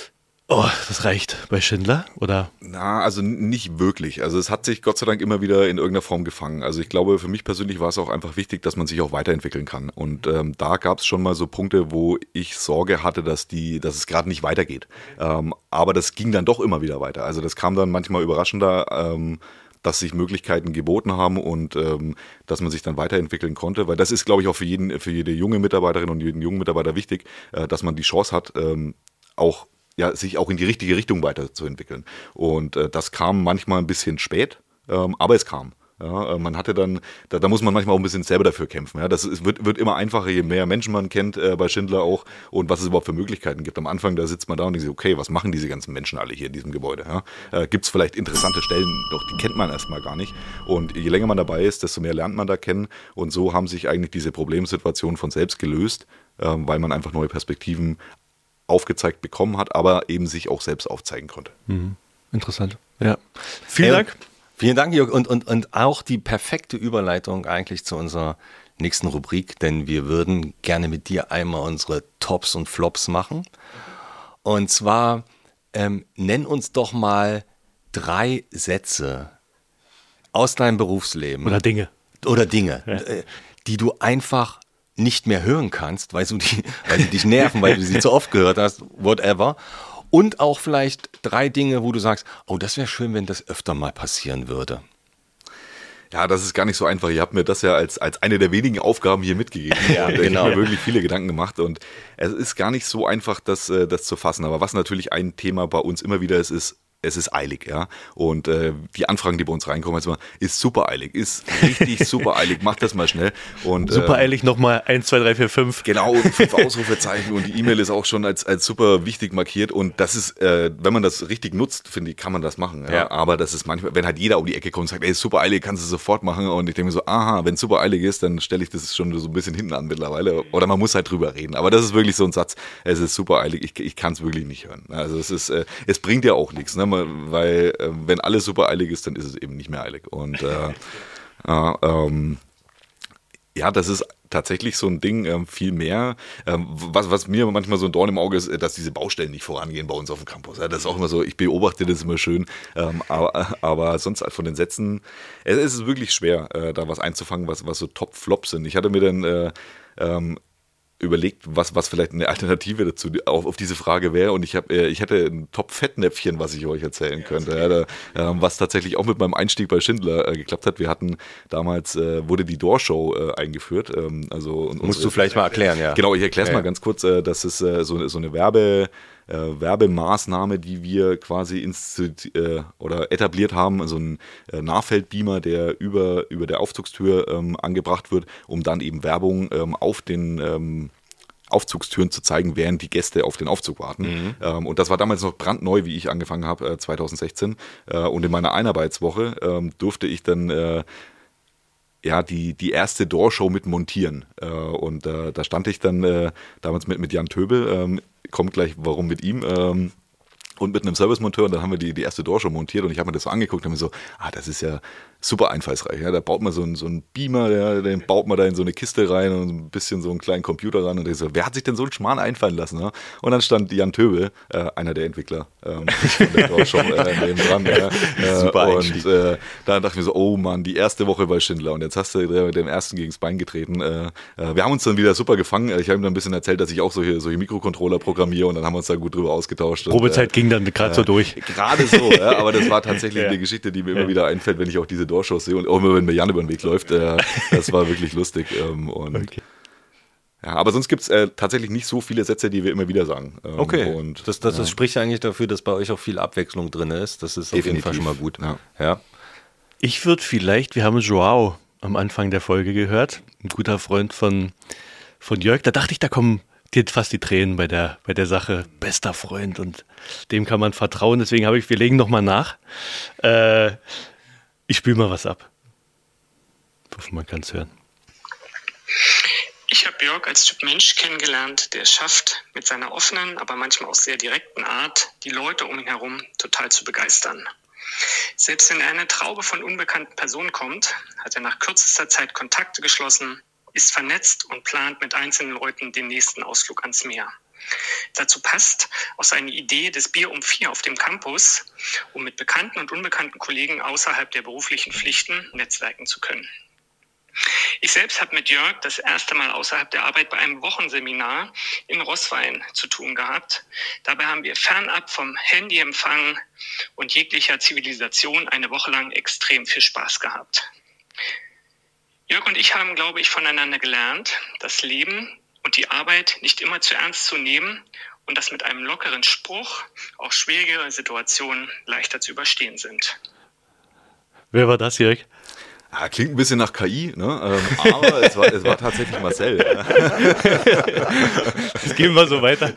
Oh, das reicht bei Schindler, oder? Na, also nicht wirklich. Also es hat sich Gott sei Dank immer wieder in irgendeiner Form gefangen. Also ich glaube, für mich persönlich war es auch einfach wichtig, dass man sich auch weiterentwickeln kann. Und da gab es schon mal so Punkte, wo ich Sorge hatte, dass es gerade nicht weitergeht. Aber das ging dann doch immer wieder weiter. Also das kam dann manchmal überraschender, dass sich Möglichkeiten geboten haben und dass man sich dann weiterentwickeln konnte. Weil das ist, glaube ich, auch für jede junge Mitarbeiterin und jeden jungen Mitarbeiter wichtig, dass man die Chance hat, sich auch in die richtige Richtung weiterzuentwickeln. Und das kam manchmal ein bisschen spät, aber es kam. Ja, man hatte dann, da muss man manchmal auch ein bisschen selber dafür kämpfen. Ja, wird immer einfacher, je mehr Menschen man kennt bei Schindler auch und was es überhaupt für Möglichkeiten gibt. Am Anfang, da sitzt man da und denkt sich, okay, was machen diese ganzen Menschen alle hier in diesem Gebäude? Ja? Gibt es vielleicht interessante Stellen, doch die kennt man erstmal gar nicht. Und je länger man dabei ist, desto mehr lernt man da kennen. Und so haben sich eigentlich diese Problemsituationen von selbst gelöst, weil man einfach neue Perspektiven aufgezeigt bekommen hat, aber eben sich auch selbst aufzeigen konnte. Interessant. Ja. Vielen Dank. Vielen Dank, Jörg. Und auch die perfekte Überleitung eigentlich zu unserer nächsten Rubrik, denn wir würden gerne mit dir einmal unsere Tops und Flops machen. Und zwar nenn uns doch mal 3 Sätze aus deinem Berufsleben. Oder Dinge. Ja. Die du einfach nicht mehr hören kannst, weil sie dich nerven, weil du sie zu oft gehört hast, whatever. Und auch vielleicht 3 Dinge, wo du sagst, oh, das wäre schön, wenn das öfter mal passieren würde. Ja, das ist gar nicht so einfach. Ihr habt mir das ja als eine der wenigen Aufgaben hier mitgegeben. Ja, und genau. Ich habe mir wirklich viele Gedanken gemacht und es ist gar nicht so einfach, das zu fassen. Aber was natürlich ein Thema bei uns immer wieder ist, es ist eilig, ja. Und die Anfragen, die bei uns reinkommen, ist super eilig, ist richtig super eilig, macht das mal schnell. Und, super eilig nochmal 1, 2, 3, 4, 5. Genau, 5 Ausrufezeichen und die E-Mail ist auch schon als super wichtig markiert. Und das ist, wenn man das richtig nutzt, finde ich, kann man das machen. Ja? Ja. Aber das ist manchmal, wenn halt jeder um die Ecke kommt und sagt, ey, ist super eilig, kannst du sofort machen. Und ich denke mir so, aha, wenn es super eilig ist, dann stelle ich das schon so ein bisschen hinten an mittlerweile. Oder man muss halt drüber reden. Aber das ist wirklich so ein Satz, es ist super eilig, ich kann es wirklich nicht hören. Also es bringt ja auch nichts, ne? Weil wenn alles super eilig ist, dann ist es eben nicht mehr eilig. Und ja, das ist tatsächlich so ein Ding, viel mehr. Was mir manchmal so ein Dorn im Auge ist, dass diese Baustellen nicht vorangehen bei uns auf dem Campus. Ja, das ist auch immer so, ich beobachte das immer schön. Aber sonst von den Sätzen, es ist wirklich schwer, da was einzufangen, was so Top-Flops sind. Ich hatte mir dann überlegt, was vielleicht eine Alternative dazu auf diese Frage wäre und ich hätte ein Top-Fettnäpfchen, was ich euch erzählen könnte, ja, was tatsächlich auch mit meinem Einstieg bei Schindler geklappt hat. Wir hatten damals, wurde die Door-Show eingeführt. Musst du vielleicht mal erklären, ja. Genau, ich erkläre es mal ganz kurz. Das ist so eine Werbemaßnahme, die wir quasi etabliert haben, so ein Nahfeldbeamer, der über der Aufzugstür angebracht wird, um dann eben Werbung auf den Aufzugstüren zu zeigen, während die Gäste auf den Aufzug warten. Und das war damals noch brandneu, wie ich angefangen habe, 2016. Und in meiner Einarbeitswoche durfte ich dann die erste Door-Show mit montieren. Und da stand ich dann damals mit Jan Töbel, kommt gleich, warum mit ihm, und mit einem Servicemonteur, und dann haben wir die erste Door-Show montiert und ich habe mir das so angeguckt und habe mir so, das ist ja super einfallsreich. Ja? Da baut man so einen Beamer, den baut man da in so eine Kiste rein und ein bisschen so einen kleinen Computer ran und ich so, wer hat sich denn so einen Schmarrn einfallen lassen? Ja? Und dann stand Jan Töbel, einer der Entwickler von der Door-Show neben dran. Super und da dachte ich mir so, oh Mann, die erste Woche bei Schindler und jetzt hast du dem ersten gegens Bein getreten. Wir haben uns dann wieder super gefangen. Ich habe ihm dann ein bisschen erzählt, dass ich auch solche Mikrocontroller programmiere und dann haben wir uns da gut drüber ausgetauscht. Probezeit ging dann gerade so durch. Gerade so, ja, aber das war tatsächlich eine Geschichte, die mir immer wieder einfällt, wenn ich auch diese Door-Shows sehe und auch immer, wenn mir Jan über den Weg läuft. Das war wirklich lustig. Okay. Ja, aber sonst gibt es tatsächlich nicht so viele Sätze, die wir immer wieder sagen. Okay, und das spricht eigentlich dafür, dass bei euch auch viel Abwechslung drin ist. Das ist auf jeden Fall schon mal gut. Ja. Ich würde vielleicht, wir haben Joao am Anfang der Folge gehört, ein guter Freund von Jörg, da dachte ich, da kommen dir fast die Tränen bei der Sache. Bester Freund und dem kann man vertrauen. Deswegen wir legen nochmal nach. Ich spiele mal was ab. Ich hoffe, man kann es hören. Ich habe Jörg als Typ Mensch kennengelernt, der es schafft, mit seiner offenen, aber manchmal auch sehr direkten Art, die Leute um ihn herum total zu begeistern. Selbst wenn er eine Traube von unbekannten Personen kommt, hat er nach kürzester Zeit Kontakte geschlossen, ist vernetzt und plant mit einzelnen Leuten den nächsten Ausflug ans Meer. Dazu passt auch seine Idee des Bier um 4 auf dem Campus, um mit bekannten und unbekannten Kollegen außerhalb der beruflichen Pflichten netzwerken zu können. Ich selbst habe mit Jörg das erste Mal außerhalb der Arbeit bei einem Wochenseminar in Roßwein zu tun gehabt. Dabei haben wir fernab vom Handyempfang und jeglicher Zivilisation eine Woche lang extrem viel Spaß gehabt. Jörg und ich haben, glaube ich, voneinander gelernt, das Leben und die Arbeit nicht immer zu ernst zu nehmen und dass mit einem lockeren Spruch auch schwierige Situationen leichter zu überstehen sind. Wer war das, Jörg? Ja, klingt ein bisschen nach KI, ne? Aber es war tatsächlich Marcel. Das gehen wir so weiter.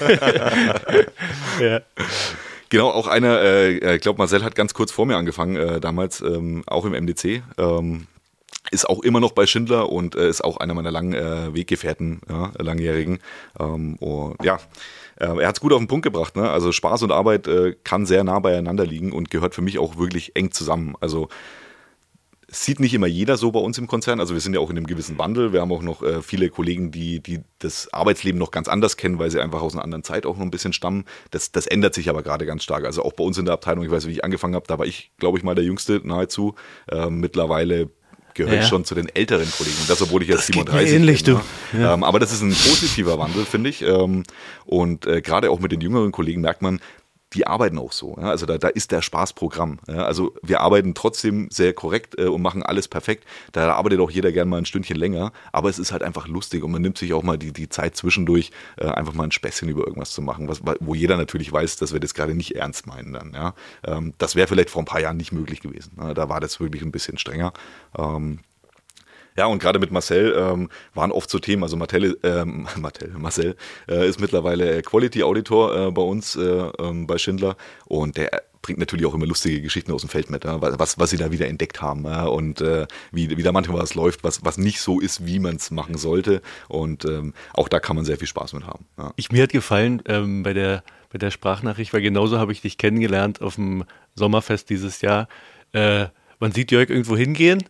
Ja. Genau, auch einer, ich glaube, Marcel hat ganz kurz vor mir angefangen, damals auch im MDC. Ist auch immer noch bei Schindler und ist auch einer meiner langen Weggefährten, ja, langjährigen. Er hat es gut auf den Punkt gebracht. Ne? Also Spaß und Arbeit kann sehr nah beieinander liegen und gehört für mich auch wirklich eng zusammen. Also es sieht nicht immer jeder so bei uns im Konzern. Also wir sind ja auch in einem gewissen Wandel. Wir haben auch noch viele Kollegen, die das Arbeitsleben noch ganz anders kennen, weil sie einfach aus einer anderen Zeit auch noch ein bisschen stammen. Das ändert sich aber gerade ganz stark. Also auch bei uns in der Abteilung, ich weiß, wie ich angefangen habe, da war ich, glaube ich, mal der Jüngste nahezu. Mittlerweile gehöre ich schon zu den älteren Kollegen. Und das, obwohl ich jetzt 37 ähnlich, bin. du. Ja. Aber das ist ein positiver Wandel, finde ich. Und gerade auch mit den jüngeren Kollegen merkt man, die arbeiten auch so. Ja? Also da ist der Spaßprogramm. Ja? Also wir arbeiten trotzdem sehr korrekt und machen alles perfekt. Da arbeitet auch jeder gerne mal ein Stündchen länger. Aber es ist halt einfach lustig und man nimmt sich auch mal die Zeit zwischendurch, einfach mal ein Späßchen über irgendwas zu machen, wo jeder natürlich weiß, dass wir das gerade nicht ernst meinen dann. Ja? Das wäre vielleicht vor ein paar Jahren nicht möglich gewesen. Da war das wirklich ein bisschen strenger. Ja, und gerade mit Marcel waren oft so Themen, also Marcel ist mittlerweile Quality Auditor bei uns bei Schindler und der bringt natürlich auch immer lustige Geschichten aus dem Feld mit, ja, was sie da wieder entdeckt haben, ja, und wie da manchmal was läuft, was nicht so ist, wie man es machen sollte, und auch da kann man sehr viel Spaß mit haben. Ja. Mir hat gefallen bei der Sprachnachricht, weil genauso habe ich dich kennengelernt auf dem Sommerfest dieses Jahr. Man sieht Jörg irgendwo hingehen,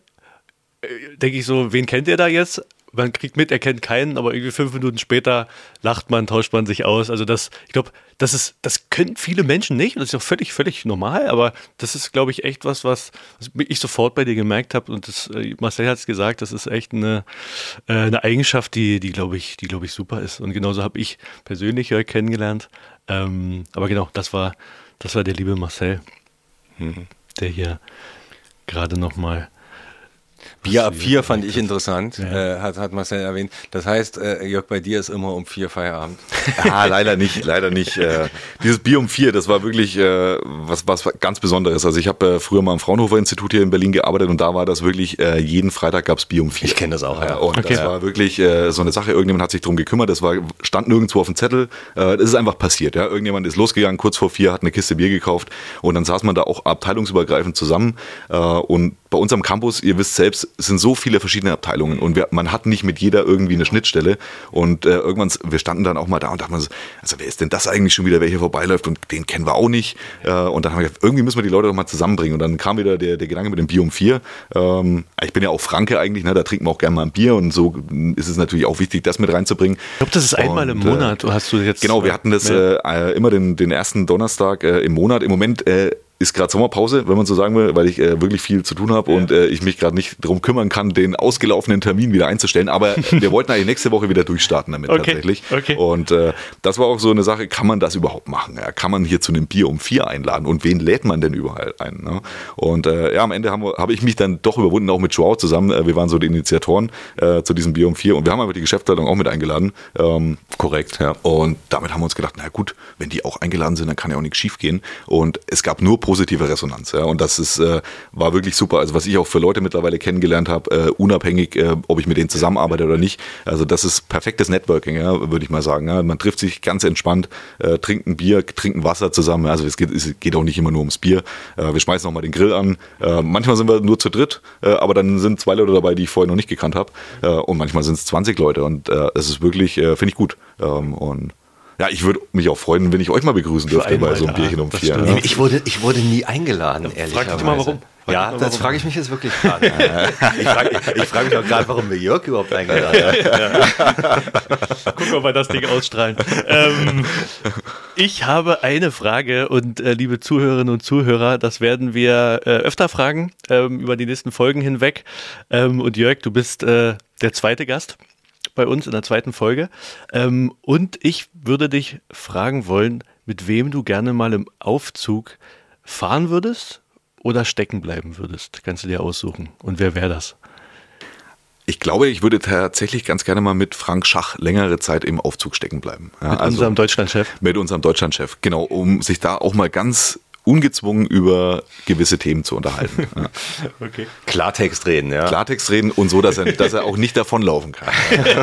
denke ich so, wen kennt ihr da jetzt? Man kriegt mit, er kennt keinen, aber irgendwie 5 Minuten später lacht man, tauscht man sich aus. Also ich glaube, das können viele Menschen nicht und das ist auch völlig, völlig normal, aber das ist, glaube ich, echt was ich sofort bei dir gemerkt habe, und Marcel hat es gesagt, das ist echt eine Eigenschaft, die glaube ich super ist, und genauso habe ich persönlich Jörg kennengelernt. Aber genau, das war der liebe Marcel, der hier gerade nochmal Bier ab 4 fand ich interessant, hat Marcel erwähnt. Das heißt, Jörg, bei dir ist immer um 4 Feierabend. Ja, leider nicht. Dieses Bier um 4, das war wirklich was ganz Besonderes. Also ich habe früher mal am Fraunhofer-Institut hier in Berlin gearbeitet und da war das wirklich, jeden Freitag gab es Bier um 4. Ich kenne das auch, ja. Und das war wirklich so eine Sache, irgendjemand hat sich drum gekümmert, stand nirgendwo auf dem Zettel, das ist einfach passiert. Ja. Irgendjemand ist losgegangen, kurz vor 4, hat eine Kiste Bier gekauft und dann saß man da auch abteilungsübergreifend zusammen und bei uns am Campus, ihr wisst selbst, es sind so viele verschiedene Abteilungen und man hat nicht mit jeder irgendwie eine Schnittstelle und irgendwann, wir standen dann auch mal da und dachten, also wer ist denn das eigentlich schon wieder, wer hier vorbeiläuft, und den kennen wir auch nicht, und dann haben wir gedacht, irgendwie müssen wir die Leute doch mal zusammenbringen, und dann kam wieder der Gedanke mit dem Bier um 4. Ich bin ja auch Franke eigentlich, ne? Da trinken wir auch gerne mal ein Bier und so ist es natürlich auch wichtig, das mit reinzubringen. Ich glaube, das ist einmal im Monat, hast du jetzt? Genau, wir hatten das immer den ersten Donnerstag im Monat. Im Moment ist gerade Sommerpause, wenn man so sagen will, weil ich wirklich viel zu tun habe und ich mich gerade nicht darum kümmern kann, den ausgelaufenen Termin wieder einzustellen. Aber wir wollten eigentlich nächste Woche wieder durchstarten damit tatsächlich. Okay. Und das war auch so eine Sache, kann man das überhaupt machen? Ja? Kann man hier zu einem Bier um 4 einladen? Und wen lädt man denn überall ein? Ne? Und am Ende habe ich mich dann doch überwunden, auch mit Joao zusammen. Wir waren so die Initiatoren zu diesem Bier um 4 und wir haben einfach die Geschäftsleitung auch mit eingeladen. Korrekt, ja. Und damit haben wir uns gedacht, na gut, wenn die auch eingeladen sind, dann kann ja auch nichts schief gehen. Und es gab nur positive Resonanz. Ja, und das war wirklich super. Also was ich auch für Leute mittlerweile kennengelernt habe, unabhängig, ob ich mit denen zusammenarbeite oder nicht. Also das ist perfektes Networking, ja, würde ich mal sagen. Ja. Man trifft sich ganz entspannt, trinkt ein Bier, trinkt ein Wasser zusammen. Also es geht auch nicht immer nur ums Bier. Wir schmeißen auch mal den Grill an. Manchmal sind wir nur zu dritt, aber dann sind 2 Leute dabei, die ich vorher noch nicht gekannt habe. Und manchmal sind es 20 Leute. Und das ist wirklich, finde ich gut. Und Ja, ich würde mich auch freuen, wenn ich euch mal begrüßen dürfte bei so einem Bierchen um 4. Nee, ich wurde nie eingeladen, ehrlicherweise. Frag dich mal, warum. Ja, das frage ich mich jetzt wirklich gerade. Ich frage mich auch gerade, warum wir Jörg überhaupt eingeladen haben. Gucken, ob wir das Ding ausstrahlen. Ich habe eine Frage und liebe Zuhörerinnen und Zuhörer, das werden wir öfter fragen über die nächsten Folgen hinweg. Und Jörg, du bist der zweite Gast bei uns in der zweiten Folge. Und ich würde dich fragen wollen, mit wem du gerne mal im Aufzug fahren würdest oder stecken bleiben würdest. Kannst du dir aussuchen. Und wer wäre das? Ich glaube, ich würde tatsächlich ganz gerne mal mit Frank Schach längere Zeit im Aufzug stecken bleiben. Ja, mit unserem Deutschlandchef? Mit unserem Deutschlandchef, genau, um sich da auch mal ganz ungezwungen über gewisse Themen zu unterhalten. Ja. Okay. Klartext reden, ja. Klartext reden und so, dass er auch nicht davonlaufen kann.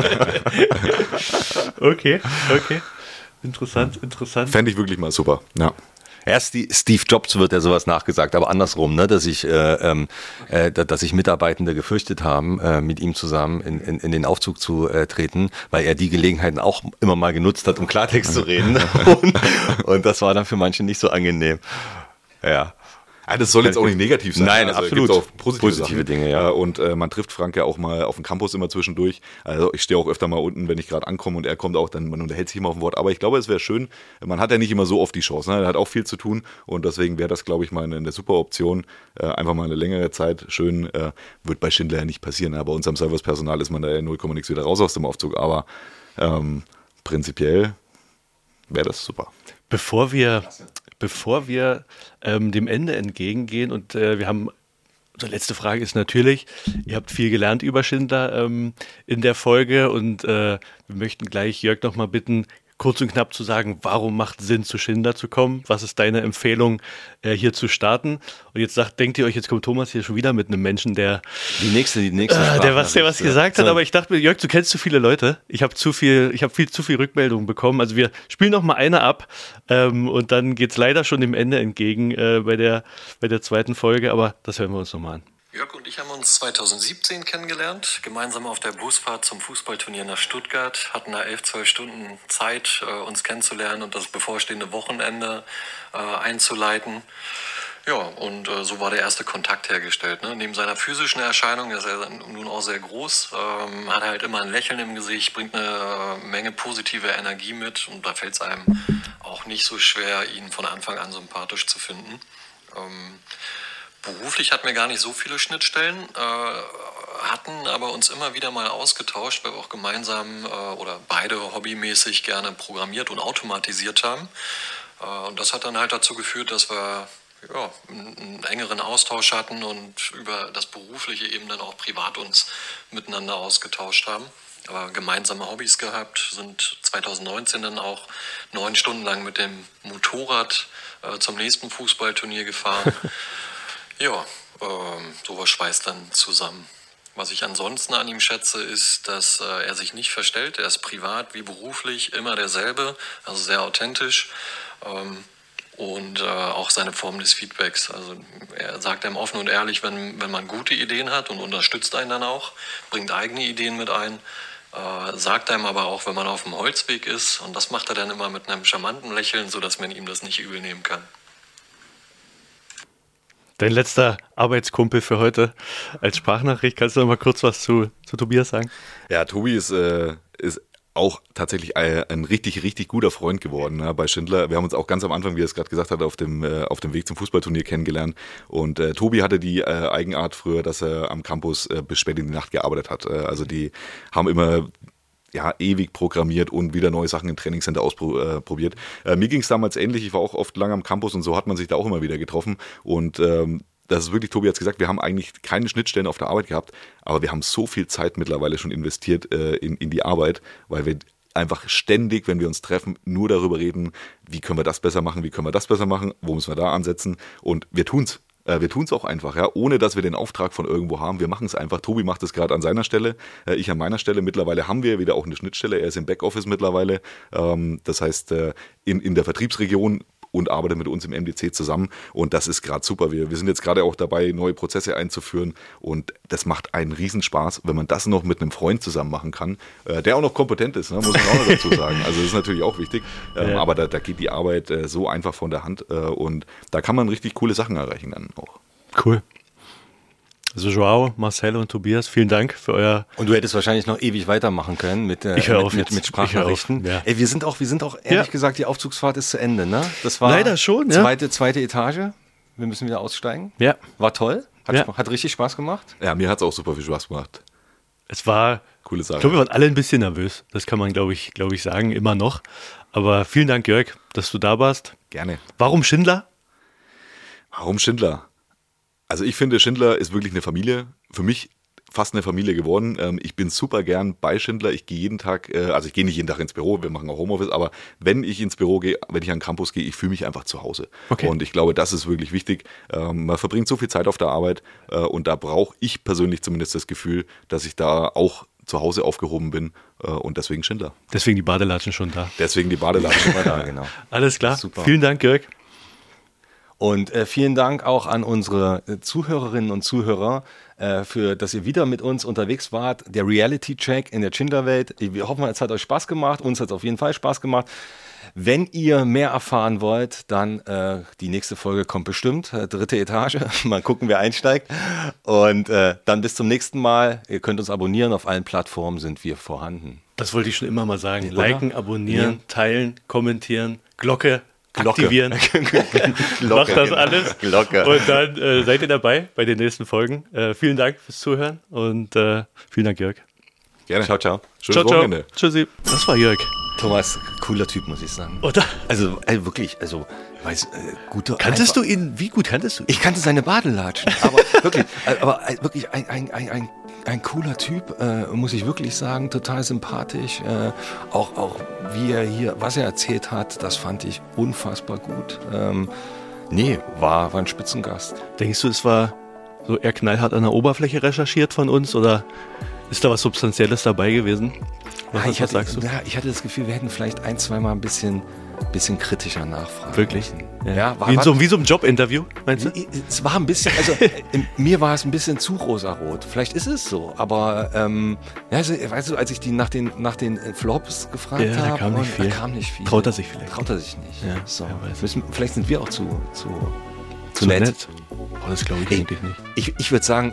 Okay. Interessant. Fände ich wirklich mal super, ja. Erst Steve Jobs wird ja sowas nachgesagt, aber andersrum, ne, dass sich Mitarbeitende gefürchtet haben, mit ihm zusammen in den Aufzug zu treten, weil er die Gelegenheiten auch immer mal genutzt hat, um Klartext zu reden. Und das war dann für manche nicht so angenehm. Ja. Ja, das soll jetzt auch nicht negativ sein. Nein, also absolut. Gibt's auch positive Dinge, ja. Und man trifft Frank ja auch mal auf dem Campus immer zwischendurch. Also ich stehe auch öfter mal unten, wenn ich gerade ankomme und er kommt auch, dann man unterhält sich immer auf dem Wort. Aber ich glaube, es wäre schön, man hat ja nicht immer so oft die Chance. Ne? Er hat auch viel zu tun und deswegen wäre das, glaube ich, mal eine super Option. Einfach mal eine längere Zeit. Schön, wird bei Schindler ja nicht passieren. Bei uns am Servicepersonal ist man da ja 0, nix wieder raus aus dem Aufzug. Aber prinzipiell wäre das super. Bevor wir dem Ende entgegengehen und wir haben, unsere letzte Frage ist natürlich, ihr habt viel gelernt über Schindler in der Folge und wir möchten gleich Jörg nochmal bitten, kurz und knapp zu sagen, warum macht es Sinn, zu Schindler zu kommen? Was ist deine Empfehlung, hier zu starten? Und jetzt denkt ihr euch, jetzt kommt Thomas hier schon wieder mit einem Menschen, der die nächste der was gesagt hat, aber ich dachte mir, Jörg, du kennst zu viele Leute. Ich habe zu viel Rückmeldungen bekommen. Also wir spielen noch mal eine ab und dann geht es leider schon dem Ende entgegen bei der zweiten Folge, aber das hören wir uns nochmal an. Jörg und ich haben uns 2017 kennengelernt, gemeinsam auf der Busfahrt zum Fußballturnier nach Stuttgart, hatten da 11-12 Stunden Zeit, uns kennenzulernen und das bevorstehende Wochenende einzuleiten. Ja, und so war der erste Kontakt hergestellt. Ne? Neben seiner physischen Erscheinung ist er nun auch sehr groß, hat halt immer ein Lächeln im Gesicht, bringt eine Menge positive Energie mit und da fällt es einem auch nicht so schwer, ihn von Anfang an sympathisch zu finden. Beruflich hatten wir gar nicht so viele Schnittstellen, hatten aber uns immer wieder mal ausgetauscht, weil wir auch gemeinsam oder beide hobbymäßig gerne programmiert und automatisiert haben. Und das hat dann halt dazu geführt, dass wir einen engeren Austausch hatten und über das Berufliche eben dann auch privat uns miteinander ausgetauscht haben. Gemeinsame Hobbys gehabt, sind 2019 dann auch 9 Stunden lang mit dem Motorrad zum nächsten Fußballturnier gefahren. Ja, sowas schweißt dann zusammen. Was ich ansonsten an ihm schätze, ist, dass er sich nicht verstellt. Er ist privat wie beruflich immer derselbe, also sehr authentisch. Und auch seine Form des Feedbacks. Also er sagt einem offen und ehrlich, wenn man gute Ideen hat und unterstützt einen dann auch, bringt eigene Ideen mit ein, sagt einem aber auch, wenn man auf dem Holzweg ist. Und das macht er dann immer mit einem charmanten Lächeln, sodass man ihm das nicht übel nehmen kann. Dein letzter Arbeitskumpel für heute als Sprachnachricht. Kannst du noch mal kurz was zu Tobias sagen? Ja, Tobi ist auch tatsächlich ein richtig, richtig guter Freund geworden, ne, bei Schindler. Wir haben uns auch ganz am Anfang, wie er es gerade gesagt hat, auf dem Weg zum Fußballturnier kennengelernt. Und Tobi hatte die Eigenart früher, dass er am Campus bis spät in die Nacht gearbeitet hat. Also die haben immer ewig programmiert und wieder neue Sachen im Trainingscenter ausprobiert. Mir ging es damals ähnlich, ich war auch oft lang am Campus und so hat man sich da auch immer wieder getroffen und das ist wirklich, Tobi hat es gesagt, wir haben eigentlich keine Schnittstellen auf der Arbeit gehabt, aber wir haben so viel Zeit mittlerweile schon investiert in die Arbeit, weil wir einfach ständig, wenn wir uns treffen, nur darüber reden, wie können wir das besser machen, wo müssen wir da ansetzen und wir tun's. Wir tun es auch einfach, ja, ohne dass wir den Auftrag von irgendwo haben. Wir machen es einfach. Tobi macht es gerade an seiner Stelle, ich an meiner Stelle. Mittlerweile haben wir wieder auch eine Schnittstelle. Er ist im Backoffice mittlerweile. Das heißt, in der Vertriebsregion und arbeitet mit uns im MDC zusammen und das ist gerade super. Wir sind jetzt gerade auch dabei, neue Prozesse einzuführen und das macht einen Riesenspaß, wenn man das noch mit einem Freund zusammen machen kann, der auch noch kompetent ist, ne, muss man auch noch dazu sagen. Also das ist natürlich auch wichtig, aber da geht die Arbeit so einfach von der Hand und da kann man richtig coole Sachen erreichen dann auch. Cool. Also Joao, Marcel und Tobias, vielen Dank für euer... Und du hättest wahrscheinlich noch ewig weitermachen können mit Sprachnachrichten. Ja. Ey, wir sind auch ehrlich gesagt, die Aufzugsfahrt ist zu Ende, ne? Das war leider schon, zweite Etage. Wir müssen wieder aussteigen. Ja. War toll. Hat richtig Spaß gemacht. Ja, mir hat es auch super viel Spaß gemacht. Es war... Coole Sache. Ich glaube, wir waren alle ein bisschen nervös. Das kann man, glaube ich sagen, immer noch. Aber vielen Dank, Jörg, dass du da warst. Gerne. Warum Schindler? Warum Schindler? Also ich finde, Schindler ist wirklich eine Familie. Für mich fast eine Familie geworden. Ich bin super gern bei Schindler. Ich gehe jeden Tag, also ich gehe nicht jeden Tag ins Büro, wir machen auch Homeoffice, aber wenn ich ins Büro gehe, wenn ich an den Campus gehe, ich fühle mich einfach zu Hause. Okay. Und ich glaube, das ist wirklich wichtig. Man verbringt so viel Zeit auf der Arbeit und da brauche ich persönlich zumindest das Gefühl, dass ich da auch zu Hause aufgehoben bin und deswegen Schindler. Deswegen die Badelatschen schon da. Deswegen die Badelatschen immer da, genau. Alles klar. Super. Vielen Dank, Jörg. Und vielen Dank auch an unsere Zuhörerinnen und Zuhörer, für, dass ihr wieder mit uns unterwegs wart. Der Reality-Check in der Schindler-Welt. Wir hoffen, es hat euch Spaß gemacht. Uns hat es auf jeden Fall Spaß gemacht. Wenn ihr mehr erfahren wollt, dann die nächste Folge kommt bestimmt. 3. Etage. Mal gucken, wer einsteigt. Und dann bis zum nächsten Mal. Ihr könnt uns abonnieren. Auf allen Plattformen sind wir vorhanden. Das wollte ich schon immer mal sagen. Oder? Liken, abonnieren, teilen, kommentieren, Glocke aktivieren. Glocke. Macht das alles. Glocke. Und dann seid ihr dabei bei den nächsten Folgen. Vielen Dank fürs Zuhören und vielen Dank, Jörg. Gerne. Ciao, ciao. Schönes Wochenende. Tschüssi. Das war Jörg. Thomas, cooler Typ, muss ich sagen. Oder? Also wirklich, guter. Kanntest du ihn? Wie gut kanntest du ihn? Ich kannte seine Badelatschen, aber wirklich ein cooler Typ, muss ich wirklich sagen, total sympathisch. Auch wie er hier, was er erzählt hat, das fand ich unfassbar gut. War ein Spitzengast. Denkst du, es war so eher knallhart an der Oberfläche recherchiert von uns oder ist da was Substanzielles dabei gewesen? Was sagst du? Ja, ich hatte das Gefühl, wir hätten vielleicht ein, zweimal ein bisschen kritischer nachfragen. Wirklich? müssen. Ja, wie in so einem Jobinterview, meinst du? Es war ein bisschen, also mir war es ein bisschen zu rosarot. Vielleicht ist es so, aber also, weißt du, als ich die nach den Flops gefragt habe, da kam nicht viel. Traut er sich vielleicht? Traut er sich nicht. Ja, so. Vielleicht sind wir auch zu nett. Oh, das glaube ich eigentlich nicht. Ich würde sagen,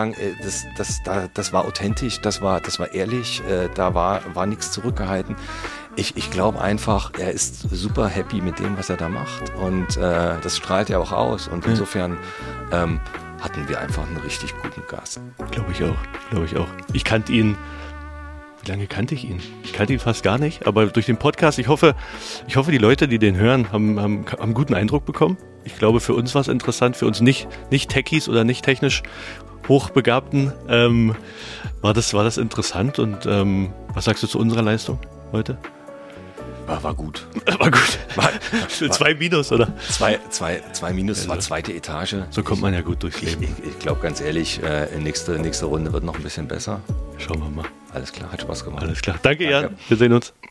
das war authentisch, das war ehrlich, da war nichts zurückgehalten. Ich glaube einfach, er ist super happy mit dem, was er da macht, und das strahlt er auch aus, und insofern hatten wir einfach einen richtig guten Gast. Glaube ich auch. Ich kannte ihn. Wie lange kannte ich ihn? Ich kannte ihn fast gar nicht, aber durch den Podcast, ich hoffe, die Leute, die den hören, haben einen guten Eindruck bekommen. Ich glaube, für uns war es interessant, für uns nicht Techies oder nicht technisch Hochbegabten war das interessant. Und was sagst du zu unserer Leistung heute? War gut. War gut. War 2 Minus, oder? 2 Minus, also, war 2. Etage. So kommt man ja gut durchs Leben. Ich glaube, ganz ehrlich, nächste Runde wird noch ein bisschen besser. Schauen wir mal. Alles klar, hat Spaß gemacht. Alles klar. Danke, Jan. Wir sehen uns.